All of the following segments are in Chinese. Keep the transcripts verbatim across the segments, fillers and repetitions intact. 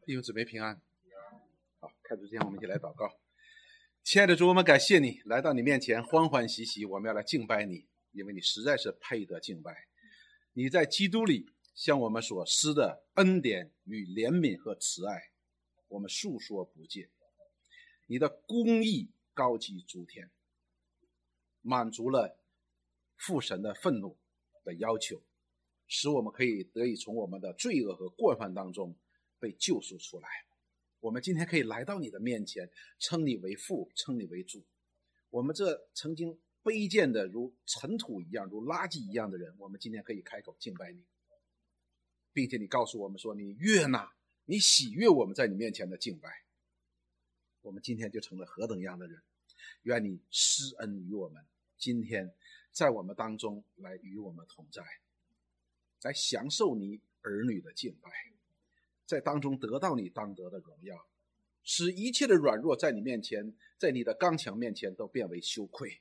弟兄姊妹平安。好，开始之前我们一起来祷告。亲爱的主，我们感谢你来到你面前欢欢喜喜，我们要来敬拜你，因为你实在是配得敬拜。你在基督里向我们所施的恩典与怜悯和慈爱，我们述说不尽。你的公义高及诸天，满足了父神的愤怒的要求，使我们可以得以从我们的罪恶和过犯当中被救赎出来。我们今天可以来到你的面前，称你为父，称你为主。我们这曾经卑贱的如尘土一样，如垃圾一样的人，我们今天可以开口敬拜你，并且你告诉我们说你悦纳，你喜悦我们在你面前的敬拜。我们今天就成了何等样的人。愿你施恩于我们，今天在我们当中来与我们同在，来享受你儿女的敬拜，在当中得到你当得的荣耀，使一切的软弱在你面前，在你的刚强面前都变为羞愧。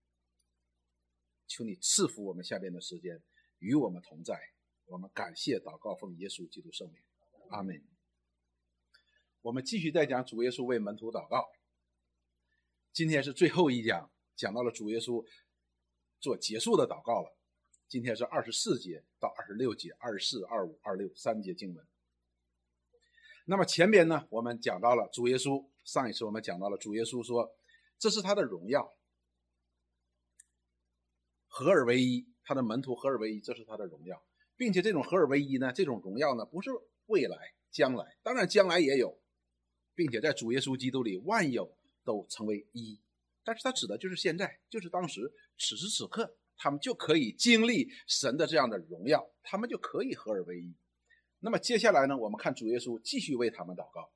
求你赐福我们下边的时间，与我们同在。我们感谢祷告奉耶稣基督圣名，阿们。我们继续再讲主耶稣为门徒祷告。今天是最后一讲，讲到了主耶稣做结束的祷告了。今天是二十四节到二十六节，二十四、二十五、二十六三节经文。那么前边呢，我们讲到了主耶稣，上一次我们讲到了主耶稣说，这是他的荣耀，合而为一，他的门徒合而为一，这是他的荣耀，并且这种合而为一呢，这种荣耀呢，不是未来将来，当然将来也有，并且在主耶稣基督里万有都成为一，但是他指的就是现在，就是当时此时此刻，他们就可以经历神的这样的荣耀，他们就可以合而为一。那么接下来呢，我们看主耶稣继续为他们祷告。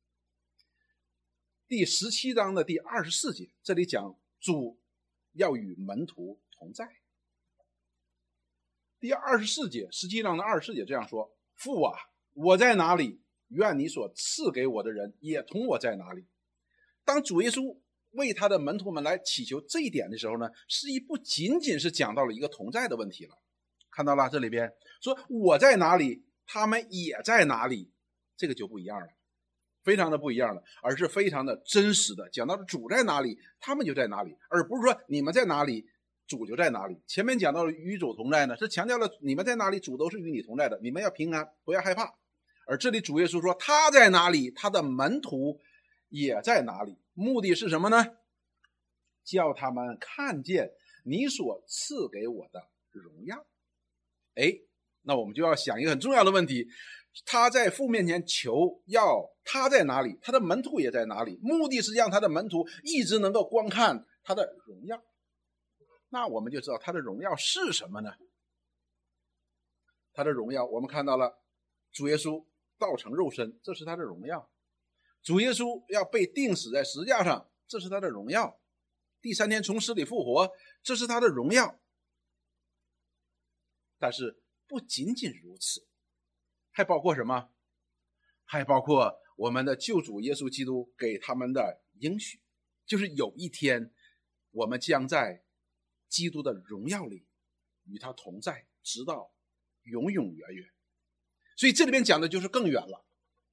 第十七章的第二十四节，这里讲主要与门徒同在。第二十四节，十七章的二十四节这样说：父啊，我在哪里，愿你所赐给我的人也同我在哪里。当主耶稣为他的门徒们来祈求这一点的时候呢，是一不仅仅是讲到了一个同在的问题了。看到了这里边说我在哪里，他们也在哪里，这个就不一样了，非常的不一样了，而是非常的真实的讲到了主在哪里，他们就在哪里，而不是说你们在哪里，主就在哪里。前面讲到了与主同在呢，是强调了你们在哪里，主都是与你同在的，你们要平安，不要害怕。而这里主耶稣说他在哪里，他的门徒也在哪里，目的是什么呢？叫他们看见你所赐给我的荣耀。哎，那我们就要想一个很重要的问题，他在父面前求要他在哪里，他的门徒也在哪里，目的是让他的门徒一直能够观看他的荣耀。那我们就知道他的荣耀是什么呢？他的荣耀我们看到了主耶稣道成肉身，这是他的荣耀。主耶稣要被钉死在十字架上，这是他的荣耀。第三天从死里复活，这是他的荣耀。但是不仅仅如此，还包括什么？还包括我们的救主耶稣基督给他们的应许，就是有一天我们将在基督的荣耀里与他同在，直到永永远远。所以这里面讲的就是更远了，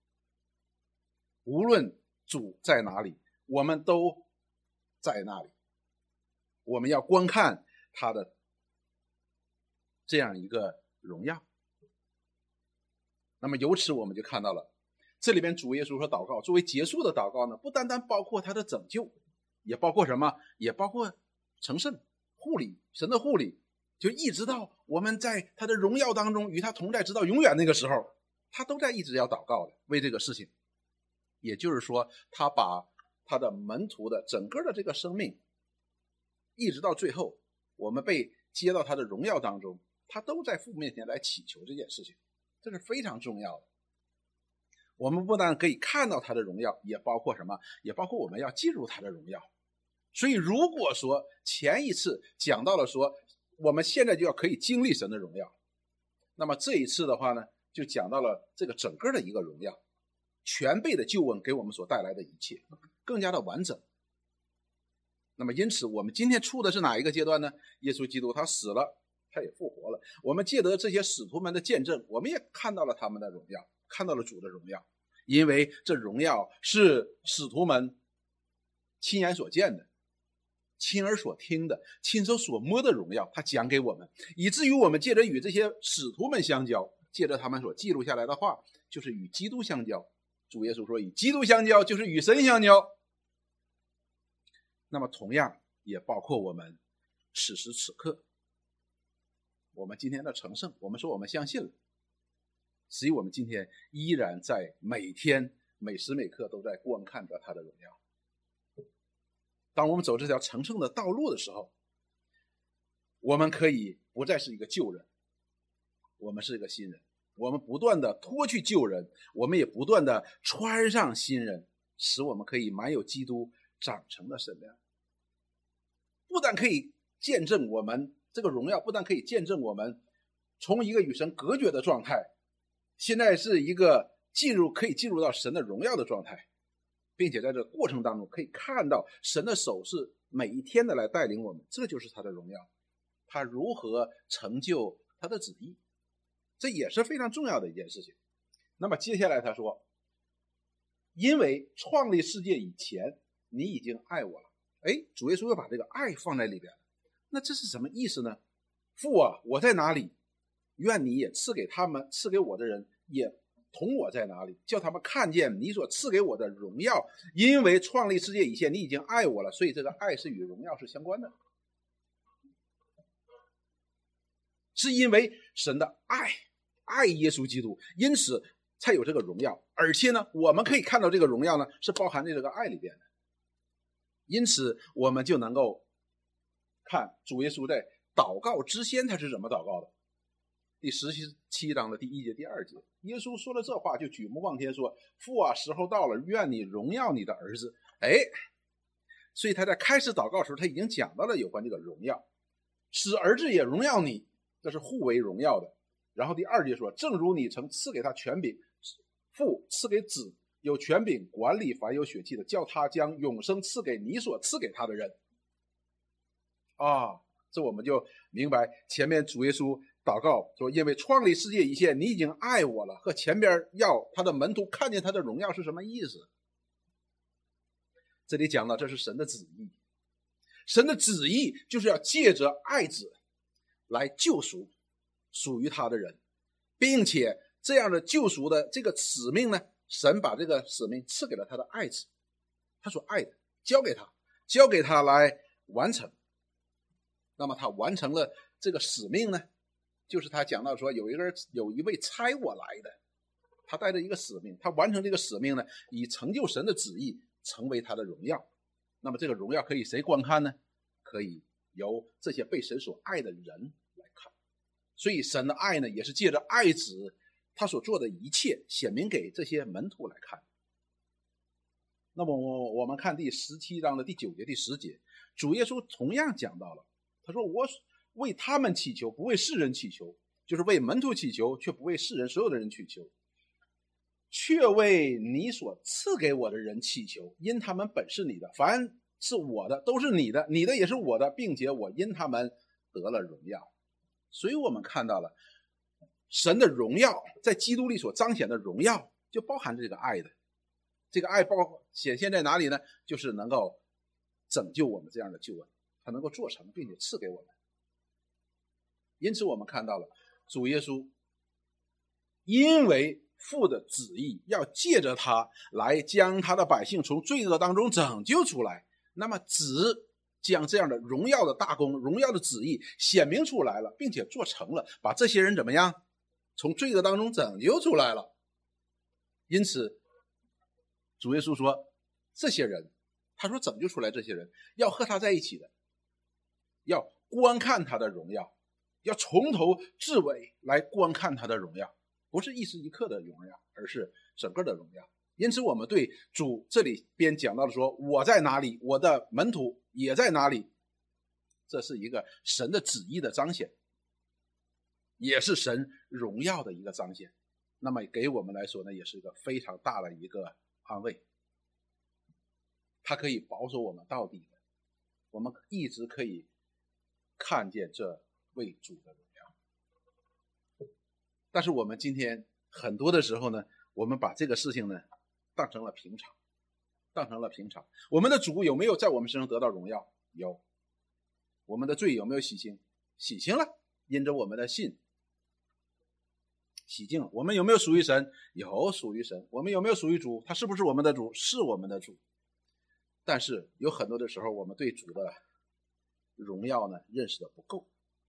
无论主在哪里，我们都在那里，我们要观看他的这样一个荣耀。那么由此我们就看到了，这里边主耶稣说祷告作为结束的祷告呢，不单单包括他的拯救，也包括什么？也包括成圣、护理，神的护理，就一直到我们在他的荣耀当中与他同在直到永远那个时候，他都在一直要祷告的，为这个事情。也就是说他把他的门徒的整个的这个生命一直到最后我们被接到他的荣耀当中，他都在父面前来祈求这件事情，这是非常重要的。我们不但可以看到他的荣耀，也包括什么？也包括我们要进入他的荣耀。所以如果说前一次讲到了说我们现在就要可以经历神的荣耀，那么这一次的话呢，就讲到了这个整个的一个荣耀，全备的救恩给我们所带来的一切更加的完整。那么因此我们今天处的是哪一个阶段呢？耶稣基督他死了，他也复活了，我们借得这些使徒们的见证，我们也看到了他们的荣耀，看到了主的荣耀， 因为这荣耀是使徒们亲眼所见的，亲耳所听的，亲手所摸的荣耀，他讲给我们，以至于我们借着与这些使徒们相交，借着他们所记录下来的话，就是与基督相交。主耶稣说，与基督相交就是与神相交。那么同样也包括我们此时此刻，我们今天的成圣，我们说我们相信了，所以我们今天依然在每天每时每刻都在观看着他的荣耀。当我们走这条成圣的道路的时候，我们可以不再是一个旧人，我们是一个新人，我们不断的脱去旧人，我们也不断的穿上新人，使我们可以满有基督长成的身量。不但可以见证我们这个荣耀，不但可以见证我们从一个与神隔绝的状态，现在是一个进入可以进入到神的荣耀的状态，并且在这个过程当中可以看到神的手是每一天的来带领我们，这就是他的荣耀，他如何成就他的旨意，这也是非常重要的一件事情。那么接下来他说，因为创立世界以前你已经爱我了。哎，主耶稣又把这个爱放在里边了，那这是什么意思呢？父啊，我在哪里，愿你也赐给他们，赐给我的人也同我在哪里，叫他们看见你所赐给我的荣耀。因为创立世界以前你已经爱我了，所以这个爱是与荣耀是相关的，是因为神的爱爱耶稣基督，因此才有这个荣耀。而且呢，我们可以看到这个荣耀呢是包含在这个爱里边的，因此我们就能够看主耶稣在祷告之先他是怎么祷告的。第十七章的第一节第二节，耶稣说了这话就举目望天说，父啊，时候到了，愿你荣耀你的儿子。哎，所以他在开始祷告的时候他已经讲到了有关这个荣耀，使儿子也荣耀你，这是互为荣耀的。然后第二节说，正如你曾赐给他权柄，父赐给子，有权柄管理凡有血气的，叫他将永生赐给你所赐给他的人。啊，这我们就明白前面主耶稣祷告说，因为创立世界以前你已经爱我了，和前边要他的门徒看见他的荣耀是什么意思。这里讲到这是神的旨意，神的旨意就是要借着爱子来救赎属于他的人，并且这样的救赎的这个使命呢，神把这个使命赐给了他的爱子，他所爱的交给他，交给他来完成。那么他完成了这个使命呢，就是他讲到说有一个人有一位差我来的，他带着一个使命，他完成这个使命呢，以成就神的旨意，成为他的荣耀。那么这个荣耀可以谁观看呢？可以由这些被神所爱的人来看。所以神的爱呢，也是借着爱子他所做的一切显明给这些门徒来看。那么我我们看第十七章的第九节第十节，主耶稣同样讲到了，他说我为他们祈求，不为世人祈求，就是为门徒祈求，却不为世人所有的人祈求，却为你所赐给我的人祈求，因他们本是你的，凡是我的都是你的，你的也是我的，并且我因他们得了荣耀。所以我们看到了神的荣耀在基督里所彰显的荣耀，就包含这个爱的。这个爱包显现在哪里呢？就是能够拯救我们这样的救恩，他能够做成并且赐给我们。因此我们看到了主耶稣因为父的旨意要借着他来将他的百姓从罪恶当中拯救出来，那么子将这样的荣耀的大功，荣耀的旨意显明出来了，并且做成了，把这些人怎么样从罪恶当中拯救出来了。因此主耶稣说，这些人他说拯救出来，这些人要和他在一起的，要观看他的荣耀，要从头至尾来观看他的荣耀，不是一时一刻的荣耀，而是整个的荣耀。因此我们对主这里边讲到的说，我在哪里，我的门徒也在哪里，这是一个神的旨意的彰显，也是神荣耀的一个彰显。那么给我们来说呢，也是一个非常大的一个安慰，它可以保守我们到底的，我们一直可以看见这位主的荣耀。但是我们今天很多的时候呢， 我们把这个事情呢当成了平常，当成了平常。我们的主有没有在我们身上得到荣耀？有。我们的罪有没有洗清？洗清了，因着我们的信洗净了。我们有没有属于神？有，属于神。我们有没有属于主？他是不是我们的主？是我们的主。但是有很多的时候，我们对主的荣耀呢认识的不够。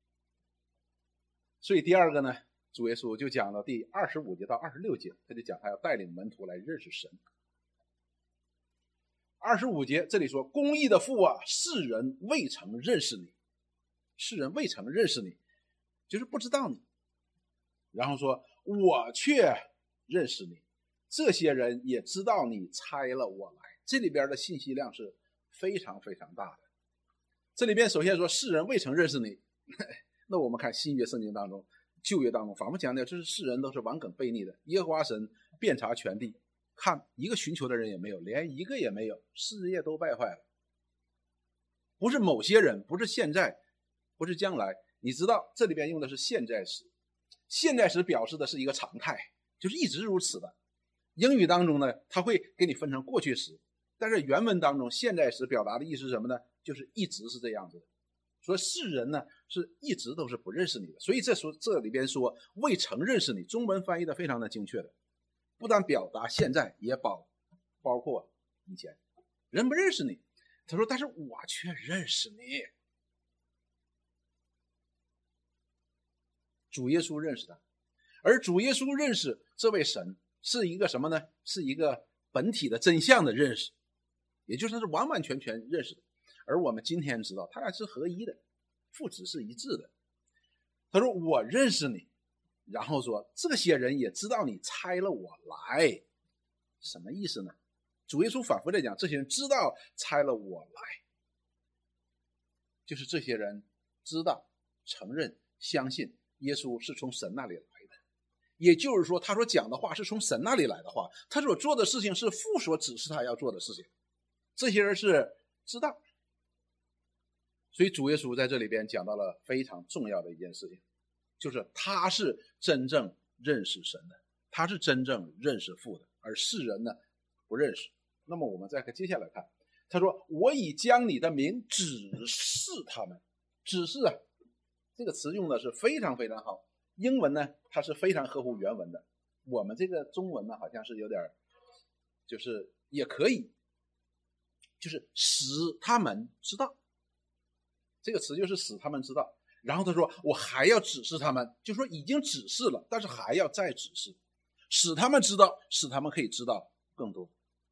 所以第二个呢，主耶稣就讲到第二十五节到二十六节，他就讲他要带领门徒来认识神。二十五节这里说，公义的父啊，世人未曾认识你，世人未曾认识你，就是不知道你。然后说，我却认识你，这些人也知道你差了我来。这里边的信息量是非常非常大的。这里边首先说世人未曾认识你，那我们看新约圣经当中，旧约当中反复强调，这是世人都是顽梗悖逆的，耶和华神遍察全地，看一个寻求的人也没有，连一个也没有，世界都败坏了。不是某些人，不是现在，不是将来，你知道这里边用的是现在时，现在时表示的是一个常态，就是一直如此的。英语当中呢，它会给你分成过去时，但是原文当中现在时表达的意思是什么呢？就是一直是这样子的。说世人呢是一直都是不认识你的，所以这说这里边说未曾认识你，中文翻译的非常的精确的，不但表达现在，也包包括以前，人不认识你。他说但是我却认识你。主耶稣认识他，而主耶稣认识这位神是一个什么呢？是一个本体的真相的认识，也就是他是完完全全认识的。而我们今天知道他俩是合一的，父子是一致的。他说我认识你，然后说这些人也知道你差了我来。什么意思呢？主耶稣反复在讲，这些人知道差了我来，就是这些人知道承认相信耶稣是从神那里来的。也就是说他所讲的话是从神那里来的话，他所做的事情是父所指示他要做的事情，这些人是知道。所以主耶稣在这里边讲到了非常重要的一件事情，就是他是真正认识神的，他是真正认识父的，而世人呢不认识。那么我们再看接下来看，他说我已将你的名指示他们。指示啊，这个词用的是非常非常好，英文呢它是非常合乎原文的，我们这个中文呢好像是有点就是也可以，就是使他们知道，这个词就是使他们知道。然后他说我还要指示他们，就说已经指示了，但是还要再指示，使他们知道，使他们可以知道更多。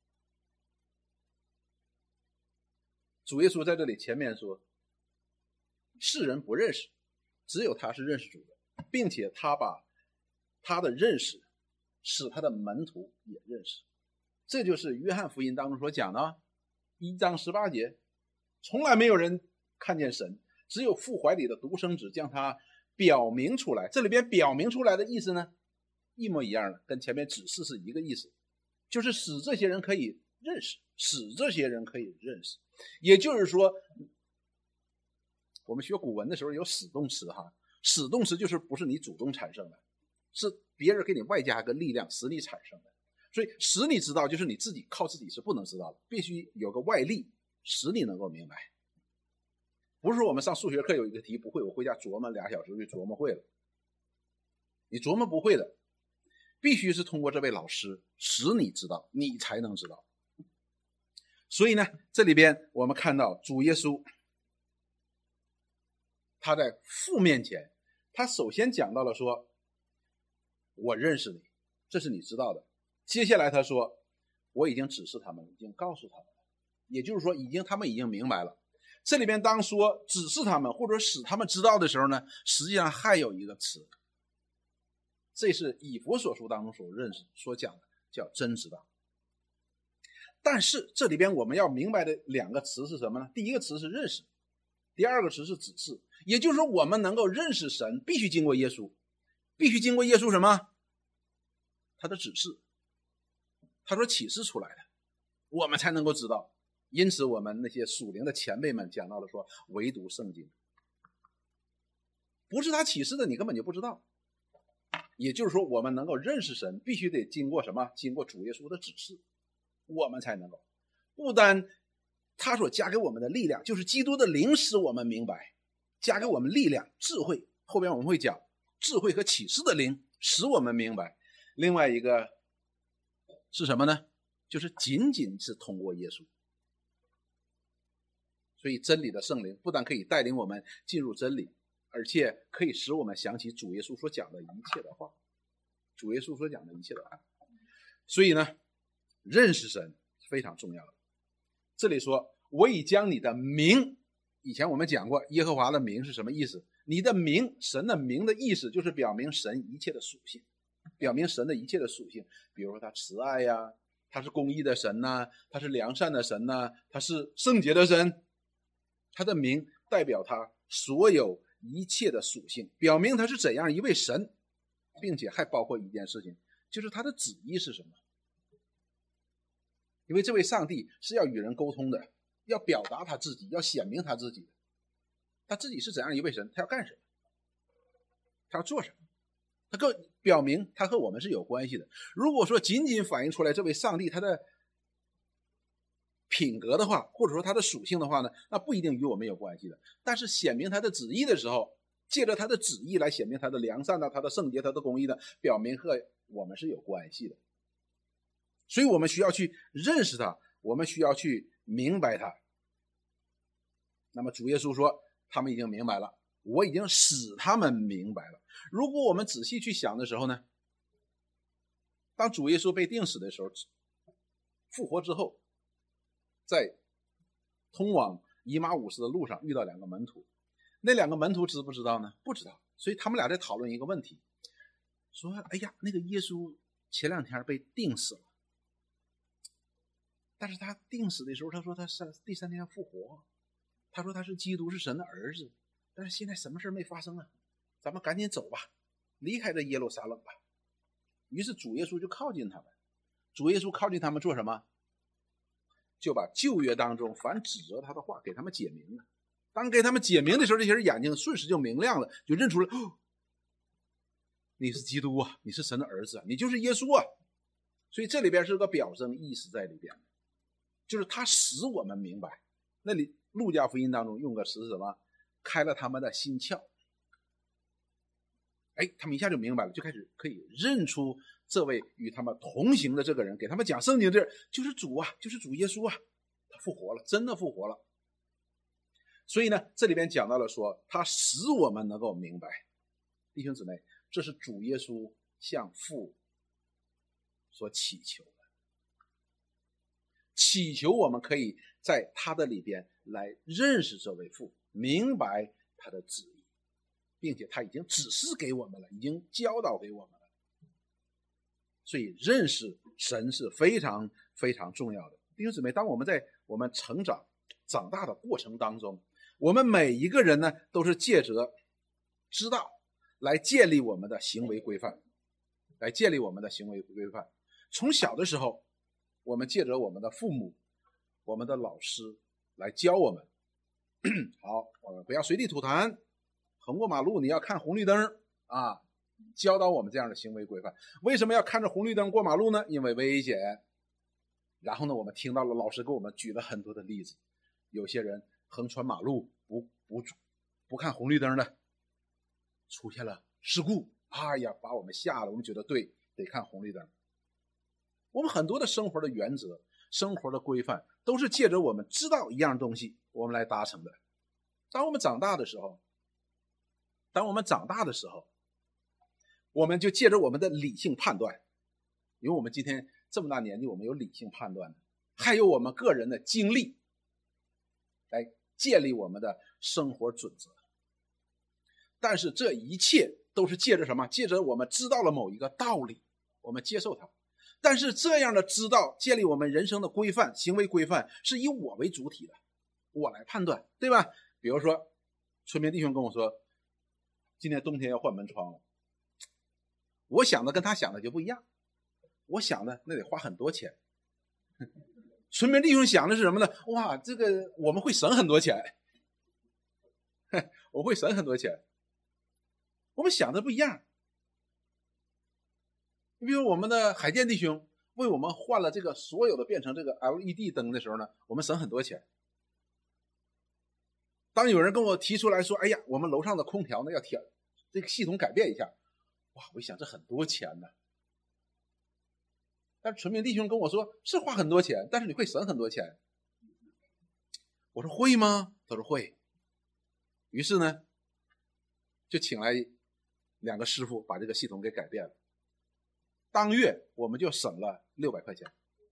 主耶稣在这里前面说世人不认识，只有他是认识主的，并且他把他的认识使他的门徒也认识。这就是约翰福音当中所讲的一章十八节，从来没有人看见神，只有父怀里的独生子将他表明出来。这里边表明出来的意思呢一模一样的，跟前面指示是一个意思，就是使这些人可以认识，使这些人可以认识。也就是说我们学古文的时候有使动词哈，使动词就是不是你主动产生的，是别人给你外加个力量使你产生的。所以使你知道就是你自己靠自己是不能知道的，必须有个外力使你能够明白。不是说我们上数学课有一个题不会，我回家琢磨俩小时就琢磨会了，你琢磨不会的，必须是通过这位老师使你知道，你才能知道。所以呢这里边我们看到主耶稣他在父面前，他首先讲到了说我认识你，这是你知道的。接下来他说我已经指示他们，已经告诉他们了，也就是说已经他们已经明白了。这里边当说指示他们或者使他们知道的时候呢，实际上还有一个词，这是以弗所书当中所认识所讲的，叫真知道。但是这里边我们要明白的两个词是什么呢？第一个词是认识，第二个词是指示。也就是说我们能够认识神必须经过耶稣，必须经过耶稣什么？他的指示，他说启示出来的，我们才能够知道。因此我们那些属灵的前辈们讲到了说唯独圣经，不是他启示的你根本就不知道， 也就是说，我们能够认识神，必须得经过什么？经过主耶稣的指示，我们才能够。不单他所加给我们的力量，就是基督的灵使我们明白，加给我们力量、智慧。后边我们会讲智慧和启示的灵使我们明白。另外一个是什么呢？就是仅仅是通过耶稣。所以真理的圣灵不但可以带领我们进入真理，而且可以使我们想起主耶稣所讲的一切的话，主耶稣所讲的一切的话。所以呢，认识神非常重要的。这里说我已将你的名，以前我们讲过耶和华的名是什么意思？你的名，神的名的意思就是表明神一切的属性，表明神的一切的属性。比如说他慈爱呀，他是公义的神呐、啊，他是良善的神呐、啊，他是圣洁的神。他的名代表他所有一切的属性，表明他是怎样一位神，并且还包括一件事情，就是他的旨意是什么。因为这位上帝是要与人沟通的，要表达他自己，要显明他自己的。他自己是怎样一位神，他要干什么，他要做什么，他更表明他和我们是有关系的。如果说仅仅反映出来这位上帝他的品格的话，或者说他的属性的话呢，那不一定与我们有关系的。但是显明他的旨意的时候，借着他的旨意来显明他的良善呢，他的圣洁，他的公义呢，表明和我们是有关系的。所以我们需要去认识他，我们需要去明白他。那么主耶稣说他们已经明白了，我已经使他们明白了。如果我们仔细去想的时候呢，当主耶稣被钉死的时候，复活之后，在通往以马忤斯的路上遇到两个门徒，那两个门徒知不知道呢？不知道。所以他们俩在讨论一个问题，说哎呀，那个耶稣前两天被钉死了，但是他钉死的时候他说他是第三天复活，他说他是基督，是神的儿子，但是现在什么事没发生啊，咱们赶紧走吧，离开这耶路撒冷吧。于是主耶稣就靠近他们，主耶稣靠近他们做什么？就把旧约当中凡指责他的话给他们解明了。当给他们解明的时候，这些人眼睛瞬时就明亮了，就认出了、哦、你是基督啊，你是神的儿子啊，你就是耶稣啊。所以这里边是个表征意思在里边，就是他使我们明白。那里路加福音当中用个词是什么？开了他们的心窍。哎，他们一下就明白了，就开始可以认出这位与他们同行的这个人，给他们讲圣经的就是主啊，就是主耶稣啊，他复活了，真的复活了。所以呢，这里边讲到了说他使我们能够明白。弟兄姊妹，这是主耶稣向父所祈求的，祈求我们可以在他的里边来认识这位父，明白他的旨意，并且他已经指示给我们了，已经教导给我们了。所以认识神是非常非常重要的。弟兄姊妹，当我们在我们成长长大的过程当中，我们每一个人呢都是借着知道来建立我们的行为规范，来建立我们的行为规范。从小的时候，我们借着我们的父母、我们的老师来教我们，好，我们不要随地吐痰，横过马路你要看红绿灯啊，教导我们这样的行为规范。为什么要看着红绿灯过马路呢？因为危险。然后呢，我们听到了老师给我们举了很多的例子，有些人横穿马路不不不看红绿灯的，出现了事故，哎呀，把我们吓了。我们觉得对，得看红绿灯。我们很多的生活的原则、生活的规范，都是借着我们知道一样东西，我们来达成的。当我们长大的时候，当我们长大的时候，我们就借着我们的理性判断，因为我们今天这么大年纪，我们有理性判断，还有我们个人的经历，来建立我们的生活准则。但是这一切都是借着什么？借着我们知道了某一个道理，我们接受它。但是这样的知道建立我们人生的规范、行为规范，是以我为主体的，我来判断，对吧？比如说村民弟兄跟我说今年冬天要换门窗了，我想的跟他想的就不一样，我想的那得花很多钱，村民弟兄想的是什么呢？哇，这个我们会省很多钱，我会省很多钱，我们想的不一样。 你比如我们的海淀弟兄为我们换了这个所有的变成这个 L E D 灯的时候呢，我们省很多钱。当有人跟我提出来说，哎呀，我们楼上的空调呢要调这个系统改变一下，哇，我一想这很多钱呢。但是纯明弟兄跟我说是花很多钱，但是你会省很多钱。我说会吗？他说会。于是呢就请来两个师傅把这个系统给改变了，当月我们就省了六百块钱。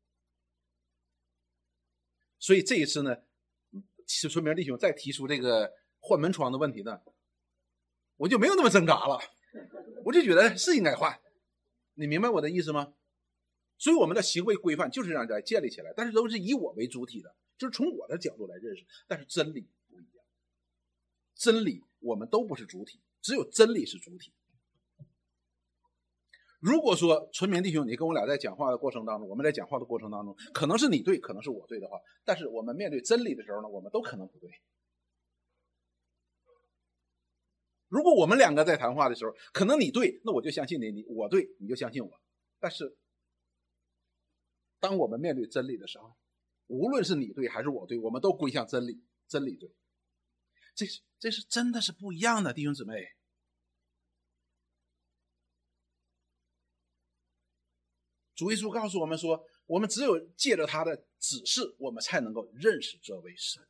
所以这一次呢，纯明弟兄再提出这个换门窗的问题呢，我就没有那么挣扎了，我就觉得是应该换。你明白我的意思吗？所以我们的行为规范就是让大家建立起来，但是都是以我为主体的，就是从我的角度来认识。但是真理不一样，真理我们都不是主体，只有真理是主体。如果说纯明弟兄你跟我俩在讲话的过程当中，我们在讲话的过程当中可能是你对可能是我对的话，但是我们面对真理的时候呢，我们都可能不对。如果我们两个在谈话的时候可能你对，那我就相信你，你我对你就相信我。但是当我们面对真理的时候，无论是你对还是我对，我们都归向真理，真理对。这是这是真的是不一样的，弟兄姊妹。主耶稣告诉我们说，我们只有借着他的指示，我们才能够认识这位神。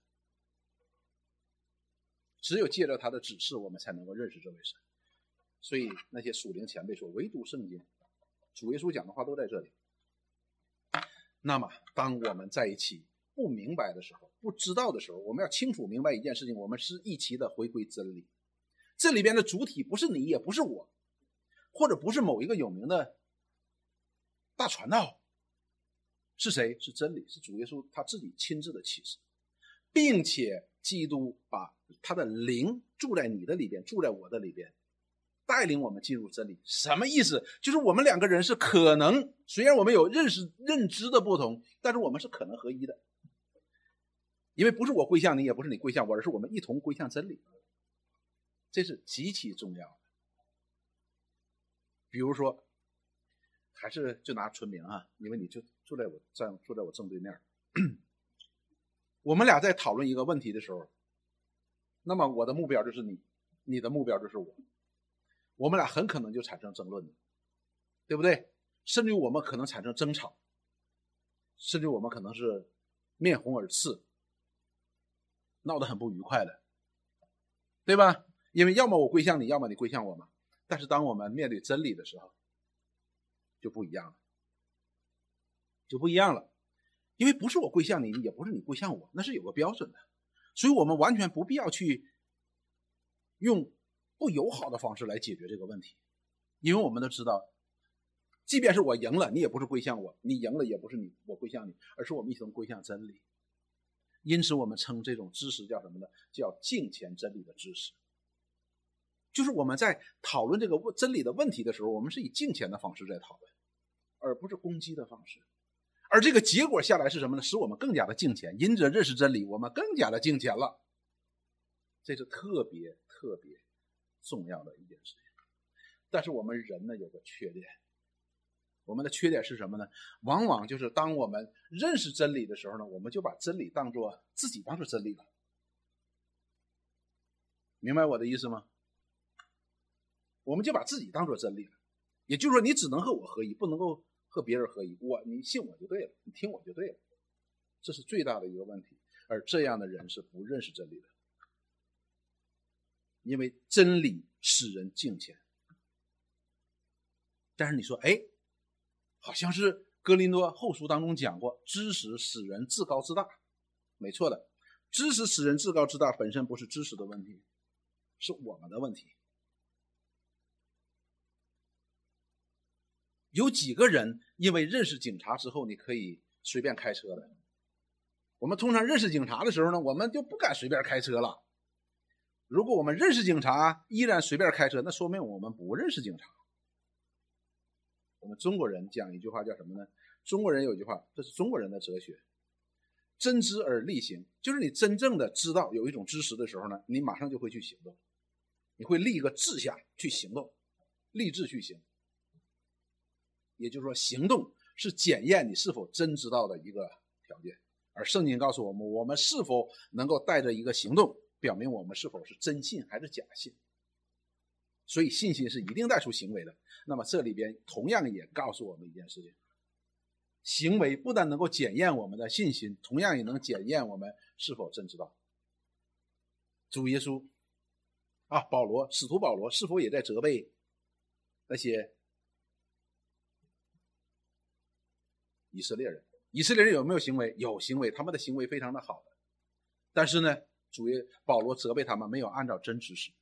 只有借着他的指示，我们才能够认识这位神。所以那些属灵前辈说，唯独圣经，主耶稣讲的话都在这里。那么当我们在一起不明白的时候，不知道的时候，我们要清楚明白一件事情，我们是一起的回归真理。这里边的主体不是你，也不是我，或者不是某一个有名的大传道，是谁？是真理，是主耶稣他自己亲自的启示，并且基督把他的灵住在你的里边，住在我的里边，带领我们进入真理。什么意思？就是我们两个人是可能，虽然我们有认识认知的不同，但是我们是可能合一的。因为不是我归向你，也不是你归向我，而是我们一同归向真理，这是极其重要的。比如说还是就拿纯明啊，因为你就坐在我站坐在我正对面，我们俩在讨论一个问题的时候，那么我的目标就是你，你的目标就是我，我们俩很可能就产生争论的，对不对？甚至于我们可能产生争吵，甚至我们可能是面红耳赤，闹得很不愉快的，对吧？因为要么我归向你，要么你归向我嘛。但是当我们面对真理的时候就不一样了，就不一样了。因为不是我归向你，也不是你归向我，那是有个标准的。所以我们完全不必要去用不友好的方式来解决这个问题。因为我们都知道，即便是我赢了，你也不是归向我，你赢了也不是你我归向你，而是我们一同归向真理。因此我们称这种知识叫什么呢？叫敬虔真理的知识。就是我们在讨论这个真理的问题的时候，我们是以敬虔的方式在讨论，而不是攻击的方式。而这个结果下来是什么呢？使我们更加的敬虔，因着认识真理，我们更加的敬虔了。这是特别特别重要的一件事情。但是我们人呢有个缺点，我们的缺点是什么呢？往往就是当我们认识真理的时候呢，我们就把真理当作自己当作真理了。明白我的意思吗？我们就把自己当作真理了。也就是说，你只能和我合一，不能够和别人合一。我你信我就对了，你听我就对了，这是最大的一个问题。而这样的人是不认识真理的，因为真理使人敬虔。但是你说，哎，好像是哥林多后书当中讲过，知识使人自高自大。没错的，知识使人自高自大本身不是知识的问题，是我们的问题。有几个人因为认识警察之后你可以随便开车的？我们通常认识警察的时候呢，我们就不敢随便开车了。如果我们认识警察依然随便开车，那说明我们不认识警察。我们中国人讲一句话叫什么呢？中国人有一句话，这是中国人的哲学，真知而力行。就是你真正的知道有一种知识的时候呢，你马上就会去行动，你会立一个志向去行动，立志去行。 也就是说行动是检验你是否真知道的一个条件。而圣经告诉我们，我们是否能够带着一个行动，表明我们是否是真信还是假信。所以信心是一定带出行为的。那么这里边同样也告诉我们一件事情，行为不但能够检验我们的信心，同样也能检验我们是否真知道。主耶稣啊，保罗，使徒保罗是否也在责备那些以色列人？以色列人有没有行为？有行为，他们的行为非常的好的。但是呢，主耶保罗责备他们没有按照真知识，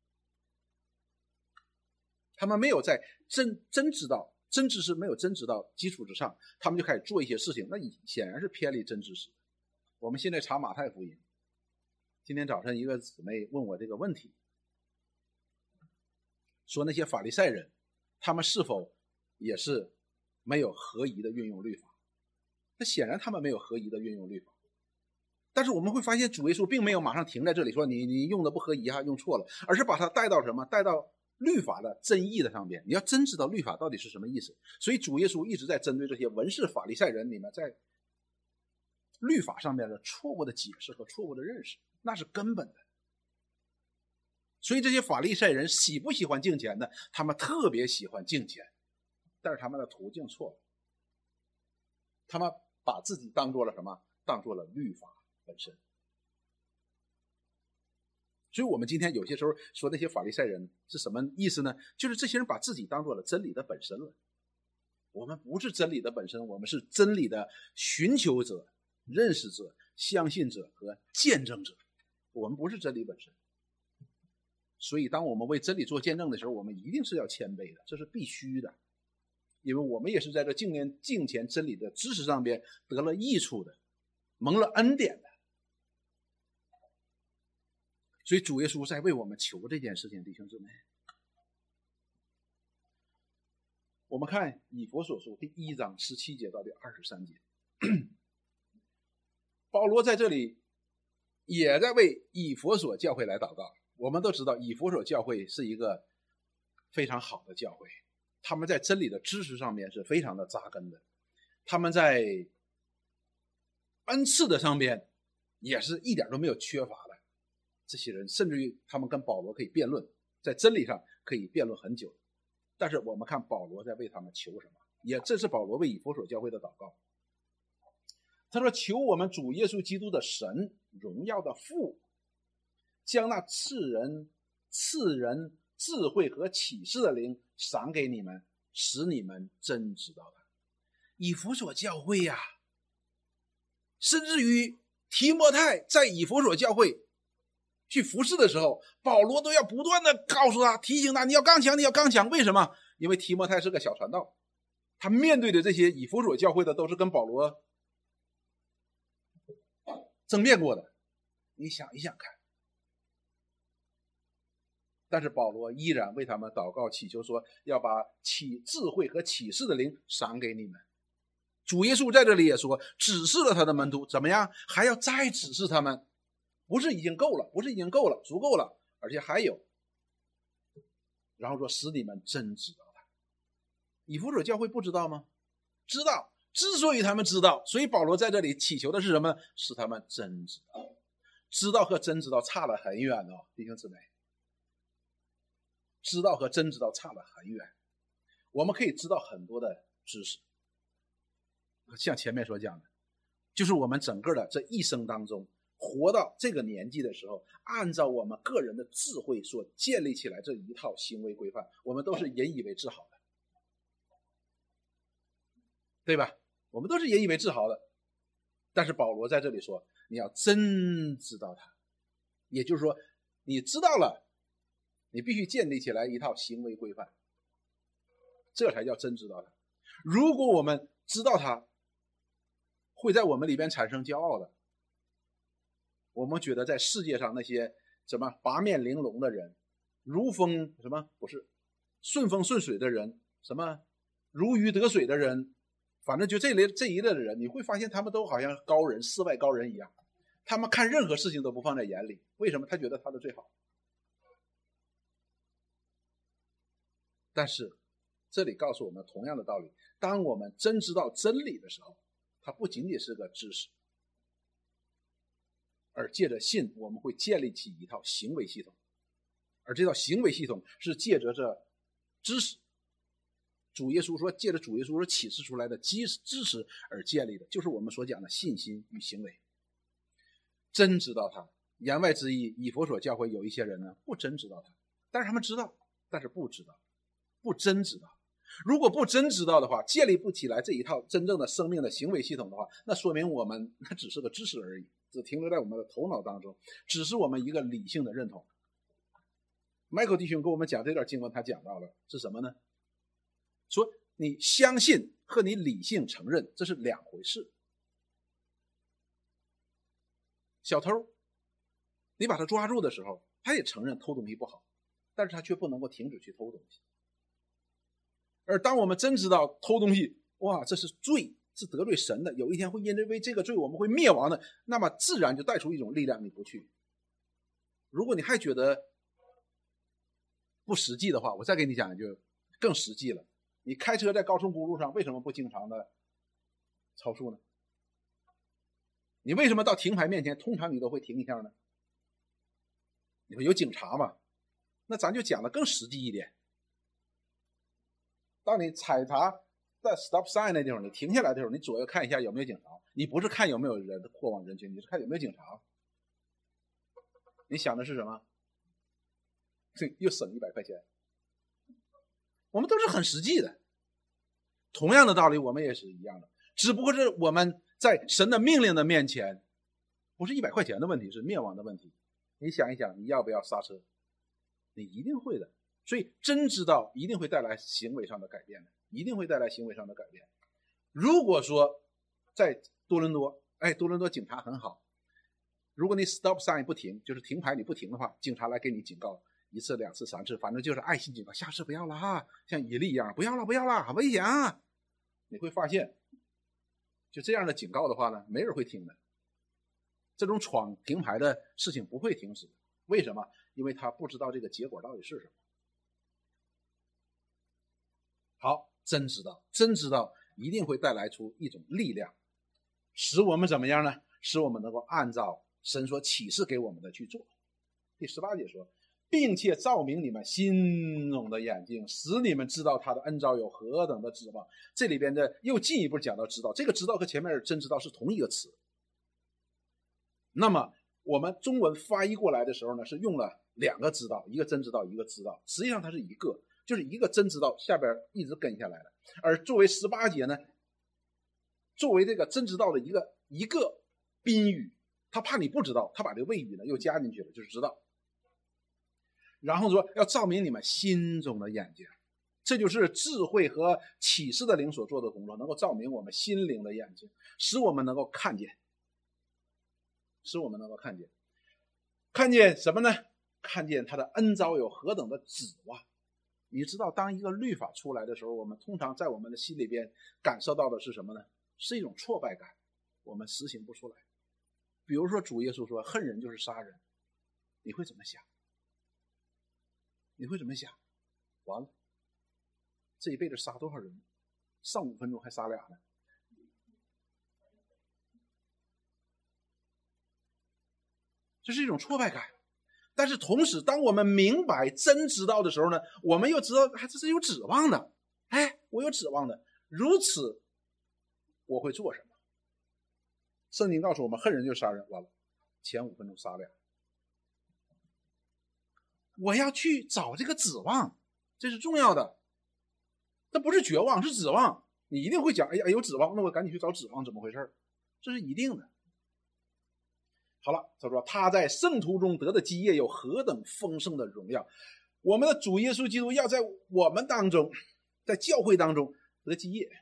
他们没有在真真知道真知识没有真知道基础之上，他们就开始做一些事情，那显然是偏离真知识。我们现在查马太福音，今天早晨一个姊妹问我这个问题，说那些法利赛人他们是否也是没有合宜的运用律法？那显然他们没有合宜的运用律法。但是我们会发现主耶稣并没有马上停在这里说你你用的不合宜啊，用错了，而是把它带到什么？带到律法的真意的上边。你要真知道律法到底是什么意思。所以主耶稣一直在针对这些文士法利赛人里面在律法上面的错误的解释和错误的认识，那是根本的。所以这些法利赛人喜不喜欢敬虔呢？他们特别喜欢敬虔，但是他们的途径错了，他们把自己当作了什么？当作了律法本身。所以我们今天有些时候说那些法利赛人是什么意思呢？就是这些人把自己当作了真理的本身了。我们不是真理的本身，我们是真理的寻求者、认识者、相信者和见证者，我们不是真理本身。所以当我们为真理做见证的时候，我们一定是要谦卑的，这是必须的，因为我们也是在这敬念敬虔真理的知识上边得了益处的，蒙了恩典的。所以主耶稣在为我们求这件事情，弟兄姊妹。我们看以弗所书第一章十七节到第二十三节，保罗在这里也在为以弗所教会来祷告。我们都知道以弗所教会是一个非常好的教会，他们在真理的知识上面是非常的扎根的，他们在恩赐的上边也是一点都没有缺乏的。这些人甚至于他们跟保罗可以辩论，在真理上可以辩论很久。但是我们看保罗在为他们求什么，也这是保罗为以弗所教会的祷告。他说，求我们主耶稣基督的神，荣耀的父，将那赐人赐人智慧和启示的灵赏给你们，使你们真知道他。以弗所教会呀、啊，甚至于提摩太在以弗所教会去服侍的时候，保罗都要不断的告诉他，提醒他，你要刚强，你要刚强。为什么？因为提摩太是个小传道，他面对的这些以弗所教会的都是跟保罗争辩过的，你想一想看。但是保罗依然为他们祷告祈求，说要把启智慧和启示的灵赏给你们。主耶稣在这里也说，指示了他的门徒怎么样，还要再指示他们，不是已经够了，不是已经够了，足够了，而且还有，然后说使你们真知道他。以弗所教会不知道吗？知道。之所以他们知道，所以保罗在这里祈求的是什么？使他们真知道。知道和真知道差了很远哦，弟兄姊妹。知道和真知道差了很远。我们可以知道很多的知识，像前面所讲的，就是我们整个的这一生当中，活到这个年纪的时候，按照我们个人的智慧所建立起来这一套行为规范，我们都是引以为自豪的，对吧？我们都是引以为自豪的。但是保罗在这里说，你要真知道他，也就是说你知道了，你必须建立起来一套行为规范，这才叫真知道他。如果我们知道他，会在我们里边产生骄傲的，我们觉得在世界上那些什么八面玲珑的人，如风什么不是顺风顺水的人，什么如鱼得水的人，反正就这类这一类的人，你会发现他们都好像高人，世外高人一样，他们看任何事情都不放在眼里。为什么？他觉得他的最好。但是这里告诉我们同样的道理，当我们真知道真理的时候，它不仅仅是个知识，而借着信我们会建立起一套行为系统，而这套行为系统是借着这知识，主耶稣说借着主耶稣所启示出来的知识而建立的，就是我们所讲的信心与行为。真知道他，言外之意，以弗所教会有一些人呢不真知道他，但是他们知道，但是不知道，不真知道。如果不真知道的话，建立不起来这一套真正的生命的行为系统的话，那说明我们那只是个知识而已，只停留在我们的头脑当中，只是我们一个理性的认同。迈克弟兄跟我们讲这段经文，他讲到了是什么呢？说你相信和你理性承认这是两回事。小偷你把他抓住的时候，他也承认偷东西不好，但是他却不能够停止去偷东西。而当我们真知道偷东西，哇，这是罪，是得罪神的，有一天会因为这个罪我们会灭亡的，那么自然就带出一种力量，你不去。如果你还觉得不实际的话，我再给你讲一句更实际了。你开车在高速公路上为什么不经常的超速呢？你为什么到停牌面前通常你都会停一下呢？你说有警察吗？那咱就讲的更实际一点。当你踩查在 stop sign 那地方，你停下来的时候，你左右看一下有没有警察。你不是看有没有人过往人群，你是看有没有警察。你想的是什么？又省一百块钱。我们都是很实际的。同样的道理，我们也是一样的，只不过是我们在神的命令的面前，不是一百块钱的问题，是灭亡的问题。你想一想，你要不要刹车？你一定会的。所以真知道一定会带来行为上的改变的，一定会带来行为上的改变。如果说在多伦多，哎，多伦多警察很好，如果你 stop sign 不停，就是停牌你不停的话，警察来给你警告一次两次三次，反正就是爱心警告，下次不要了哈，像以利一样，不要了不要了，很危险啊。你会发现就这样的警告的话呢，没人会听的。这种闯停牌的事情不会停止。为什么？因为他不知道这个结果到底是什么。好，真知道，真知道一定会带来出一种力量，使我们怎么样呢？使我们能够按照神所启示给我们的去做。第十八节说，并且照明你们心中的眼睛，使你们知道他的恩召有何等的指望。这里边的又进一步讲到知道，这个知道和前面真知道是同一个词。那么我们中文翻译过来的时候呢，是用了两个知道，一个真知道，一个知道，实际上它是一个，就是一个真知道下边一直跟下来的。而作为十八节呢，作为这个真知道的一个一个宾语，他怕你不知道，他把这个谓语呢又加进去了，就是知道。然后说要照明你们心中的眼睛，这就是智慧和启示的灵所做的工作，能够照明我们心灵的眼睛，使我们能够看见，使我们能够看见，看见什么呢？看见他的恩召有何等的指望。你知道当一个律法出来的时候，我们通常在我们的心里边感受到的是什么呢？是一种挫败感，我们实行不出来。比如说主耶稣说恨人就是杀人，你会怎么想？你会怎么想？完了，这一辈子杀多少人？上五分钟还杀俩呢。这是一种挫败感。但是同时当我们明白真知道的时候呢，我们又知道哎，这是有指望的，哎，我有指望的，如此我会做什么？圣经告诉我们恨人就杀人，完了前五分钟杀俩，我要去找这个指望，这是重要的。这不是绝望，是指望。你一定会讲哎呀有指望，那我赶紧去找指望，怎么回事？这是一定的。好了，他说他在圣徒中得的基业有何等丰盛的荣耀。我们的主耶稣基督要在我们当中，在教会当中得基业，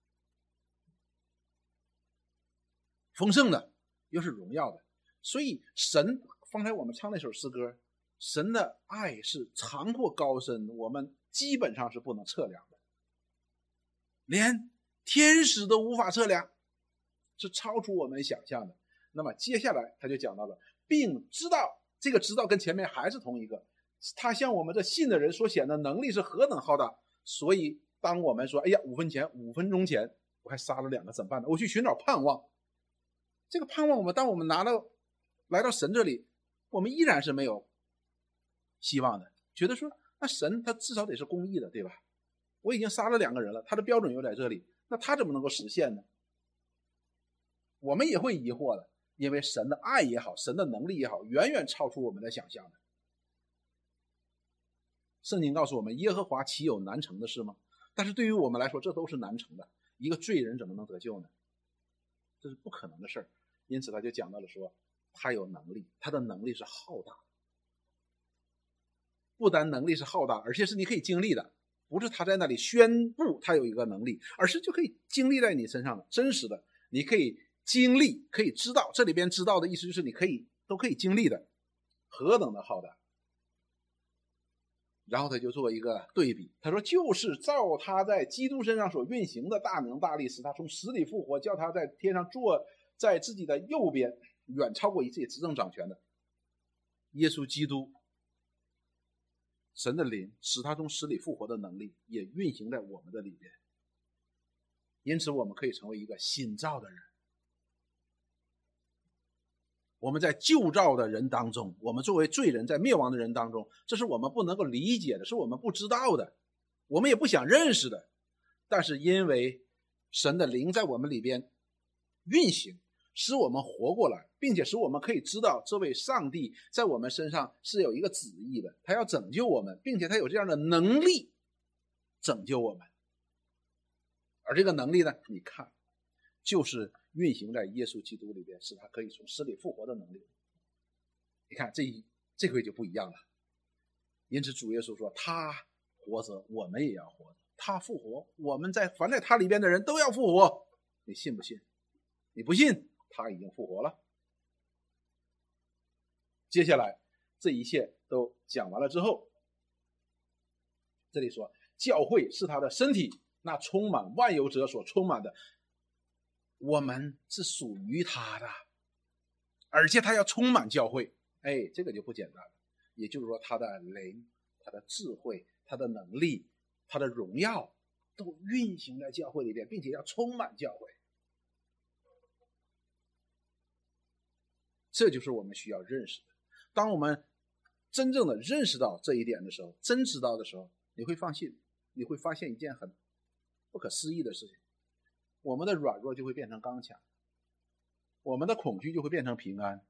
丰盛的又是荣耀的。所以神，方才我们唱那首诗歌，神的爱是长阔高深，我们基本上是不能测量的，连天使都无法测量，是超出我们想象的。那么接下来他就讲到了，并知道，这个知道跟前面还是同一个，他向我们这信的人所显的能力是何等浩大，所以当我们说哎呀五分前五分钟前我还杀了两个怎么办呢？我去寻找盼望，这个盼望我们当我们拿到来到神这里，我们依然是没有希望的，觉得说那神他至少得是公义的，对吧？我已经杀了两个人了，他的标准又在这里，那他怎么能够实现呢？我们也会疑惑的，因为神的爱也好，神的能力也好，远远超出我们的想象的。圣经告诉我们，耶和华岂有难成的事吗？但是对于我们来说，这都是难成的。一个罪人怎么能得救呢？这是不可能的事儿。因此他就讲到了说，他有能力，他的能力是浩大，不单能力是浩大，而且是你可以经历的，不是他在那里宣布他有一个能力，而是就可以经历在你身上的，真实的，你可以经历，可以知道。这里边知道的意思就是你可以都可以经历的，何等的浩大。然后他就做一个对比，他说就是照他在基督身上所运行的大能大力，使他从死里复活，叫他在天上坐在自己的右边，远超过一切执政掌权的耶稣基督，神的灵使他从死里复活的能力也运行在我们的里边，因此我们可以成为一个新造的人。我们在旧造的人当中，我们作为罪人在灭亡的人当中，这是我们不能够理解的，是我们不知道的，我们也不想认识的。但是因为神的灵在我们里边运行，使我们活过来，并且使我们可以知道这位上帝在我们身上是有一个旨意的，他要拯救我们，并且他有这样的能力拯救我们。而这个能力呢，你看就是运行在耶稣基督里边，使他可以从死里复活的能力。你看这一这回就不一样了。因此主耶稣说，他活着我们也要活着，他复活我们在凡在他里边的人都要复活。你信不信？你不信，他已经复活了。接下来这一切都讲完了之后，这里说教会是他的身体，那充满万有者所充满的，我们是属于他的，而且他要充满教会。哎，这个就不简单了。也就是说他的灵，他的智慧，他的能力，他的荣耀都运行在教会里边，并且要充满教会。这就是我们需要认识的。当我们真正的认识到这一点的时候，真知道的时候，你会放心，你会发现一件很不可思议的事情，我们的软弱就会变成刚强，我们的恐惧就会变成平安，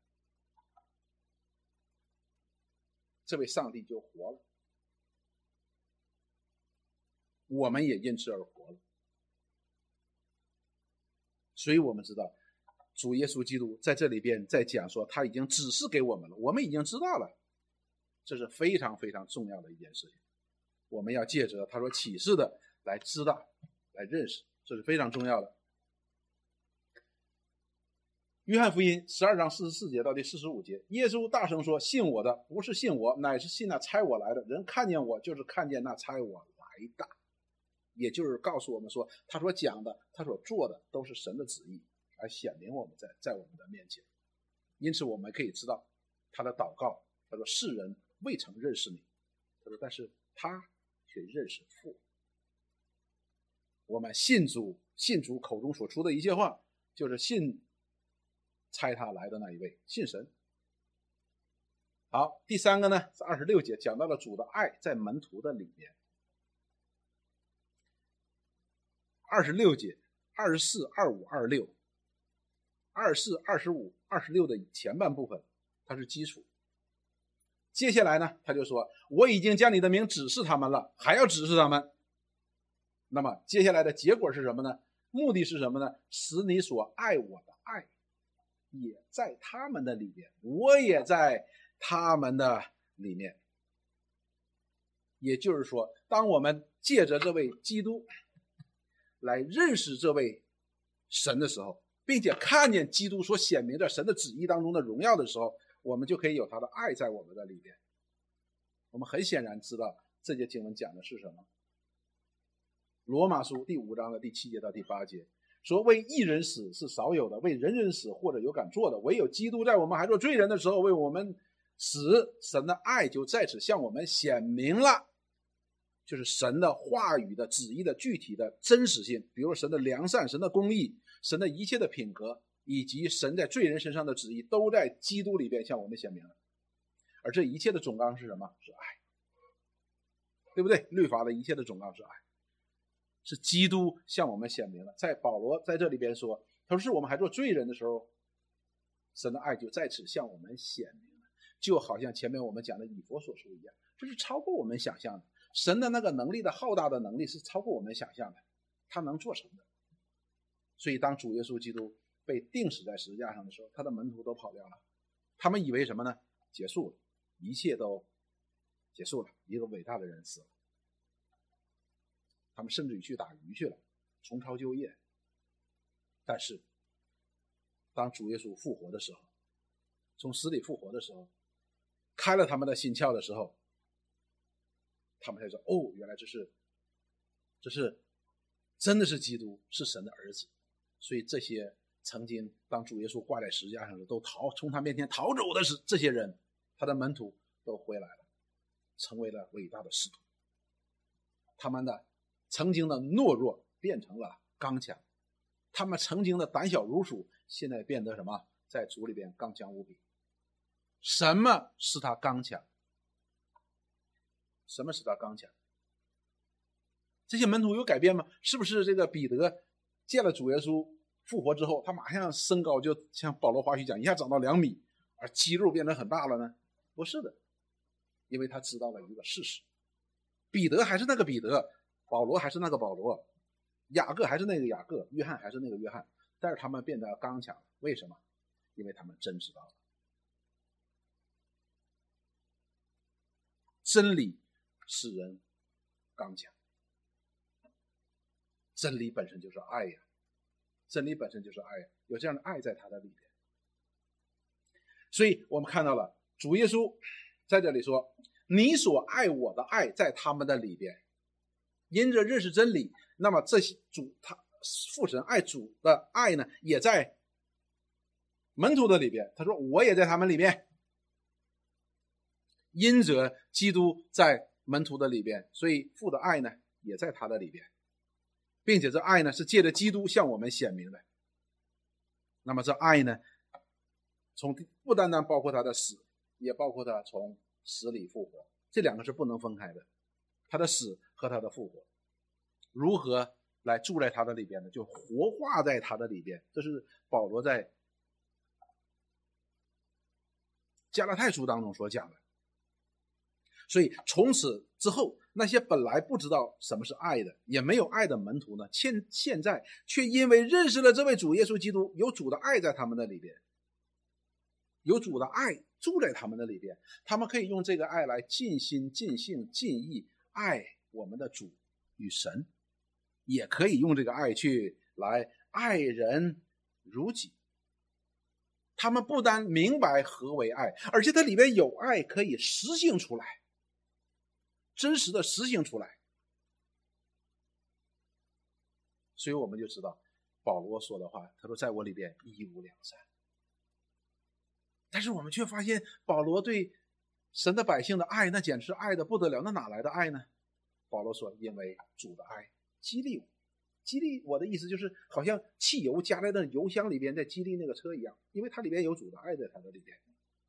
这位上帝就活了，我们也因此而活了。所以我们知道主耶稣基督在这里边在讲说，他已经指示给我们了，我们已经知道了，这是非常非常重要的一件事情。我们要借着他所启示的来知道，来认识，这是非常重要的。约翰福音十二章四十四节到第四十五节，耶稣大声说，信我的不是信我，乃是信那差我来的，人看见我就是看见那差我来的。也就是告诉我们说，他所讲的他所做的都是神的旨意，而显明我们在在我们的面前。因此我们可以知道他的祷告，他说世人未曾认识你，他说但是他却认识父。我们信主，信主口中所出的一切话，就是信差他来的那一位，信神。好，第三个呢是二十六节，讲到了主的爱在门徒的里面。二十六节二十四、二十五、二十六，二十四、二十五、二十六的前半部分它是基础。接下来呢他就说，我已经将你的名指示他们了，还要指示他们。那么接下来的结果是什么呢？目的是什么呢？使你所爱我的爱也在他们的里面，我也在他们的里面。也就是说，当我们借着这位基督来认识这位神的时候，并且看见基督所显明在神的旨意当中的荣耀的时候，我们就可以有他的爱在我们的里边。我们很显然知道这节经文讲的是什么。罗马书第五章的第七节到第八节说，为义人死是少有的，为人人死或者有敢做的，唯有基督在我们还做罪人的时候为我们死，神的爱就在此向我们显明了。 就是神的话语的旨意的具体的真实性，比如神的良善、神的公义、神的一切的品格，以及神在罪人身上的旨意，都在基督里边向我们显明了。而这一切的总纲是什么？是爱，对不对？律法的一切的总纲是爱，是基督向我们显明了。在保罗在这里边说，他说是我们还做罪人的时候，神的爱就在此向我们显明了，就好像前面我们讲的以弗所书一样，这是超过我们想象的。神的那个能力的浩大的能力是超过我们想象的，他能做成的。所以当主耶稣基督被钉死在十字架上的时候，他的门徒都跑掉了，他们以为什么呢？结束了，一切都结束了，一个伟大的人死了，他们甚至于去打鱼去了，重操旧业。但是当主耶稣复活的时候，从死里复活的时候，开了他们的心窍的时候，他们才说，哦，原来这是这是真的是基督，是神的儿子。所以这些曾经当主耶稣挂在十字架上的都逃从他面前逃走的是这些人，他的门徒都回来了，成为了伟大的使徒。他们的曾经的懦弱变成了刚强，他们曾经的胆小如鼠现在变得什么？在主里边刚强无比。什么使他刚强？什么使他刚强？这些门徒有改变吗？是不是这个彼得见了主耶稣复活之后，他马上身高就像保罗华胥讲一下长到两米，而肌肉变得很大了呢？不是的，因为他知道了一个事实，彼得还是那个彼得，保罗还是那个保罗，雅各还是那个雅各，约翰还是那个约翰，但是他们变得刚强。为什么？因为他们真知道了真理使人刚强，真理本身就是爱呀，真理本身就是爱呀，有这样的爱在他的里面。所以我们看到了主耶稣在这里说，你所爱我的爱在他们的里边，因着认识真理，那么这些主他父神爱主的爱呢，也在门徒的里边。他说我也在他们里边，因着基督在门徒的里边，所以父的爱呢也在他的里边，并且这爱呢是借着基督向我们显明的。那么这爱呢，从不单单包括他的死，也包括他从死里复活，这两个是不能分开的。他的死和他的复活如何来住在他的里边呢？就活化在他的里边。这是保罗在加拉太书当中所讲的。所以从此之后，那些本来不知道什么是爱的，也没有爱的门徒呢，现现在却因为认识了这位主耶稣基督，有主的爱在他们的里边，有主的爱住在他们的里边，他们可以用这个爱来尽心尽性尽意爱我们的主与神，也可以用这个爱去来爱人如己。他们不单明白何为爱，而且它里边有爱可以实行出来，真实的实行出来。所以我们就知道保罗说的话，他说在我里边一无两善。但是我们却发现保罗对神的百姓的爱，那简直爱的不得了，那哪来的爱呢？保罗说因为主的爱激励我。激励我的意思就是好像汽油加在那油箱里边在激励那个车一样，因为它里边有主的爱在它的里边。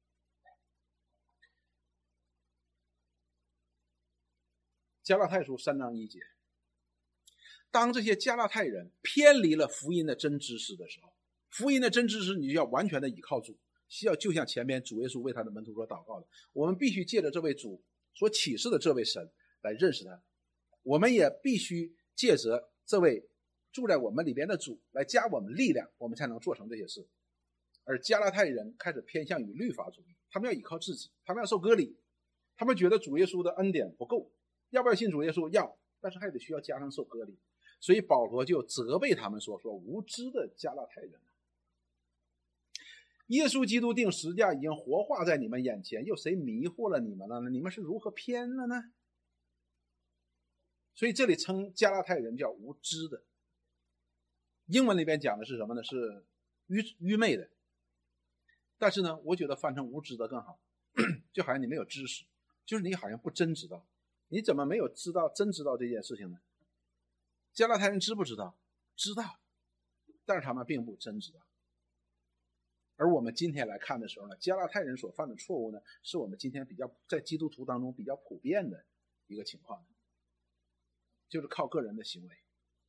加拉太书三章一节，当这些加拉太人偏离了福音的真知识的时候，福音的真知识你就要完全的倚靠主，需要就像前面主耶稣为他的门徒所祷告的，我们必须借着这位主所启示的这位神来认识他，我们也必须借着这位住在我们里边的主来加我们力量，我们才能做成这些事。而加拉太人开始偏向于律法主义，他们要依靠自己，他们要受割礼，他们觉得主耶稣的恩典不够，要不要信主耶稣？要，但是还得需要加上受割礼。所以保罗就责备他们说说无知的加拉太人，耶稣基督定十字架已经活化在你们眼前，又谁迷惑了你们了呢？你们是如何偏了呢？所以这里称加拉太人叫无知的，英文里边讲的是什么呢？是愚愚昧的。但是呢，我觉得翻成无知的更好，就好像你没有知识，就是你好像不真知道， 你怎么没有知道真知道这件事情呢？加拉太人知不知道？知道，但是他们并不真知道。而我们今天来看的时候呢，加拉太人所犯的错误呢，是我们今天比较在基督徒当中比较普遍的一个情况，就是靠个人的行为。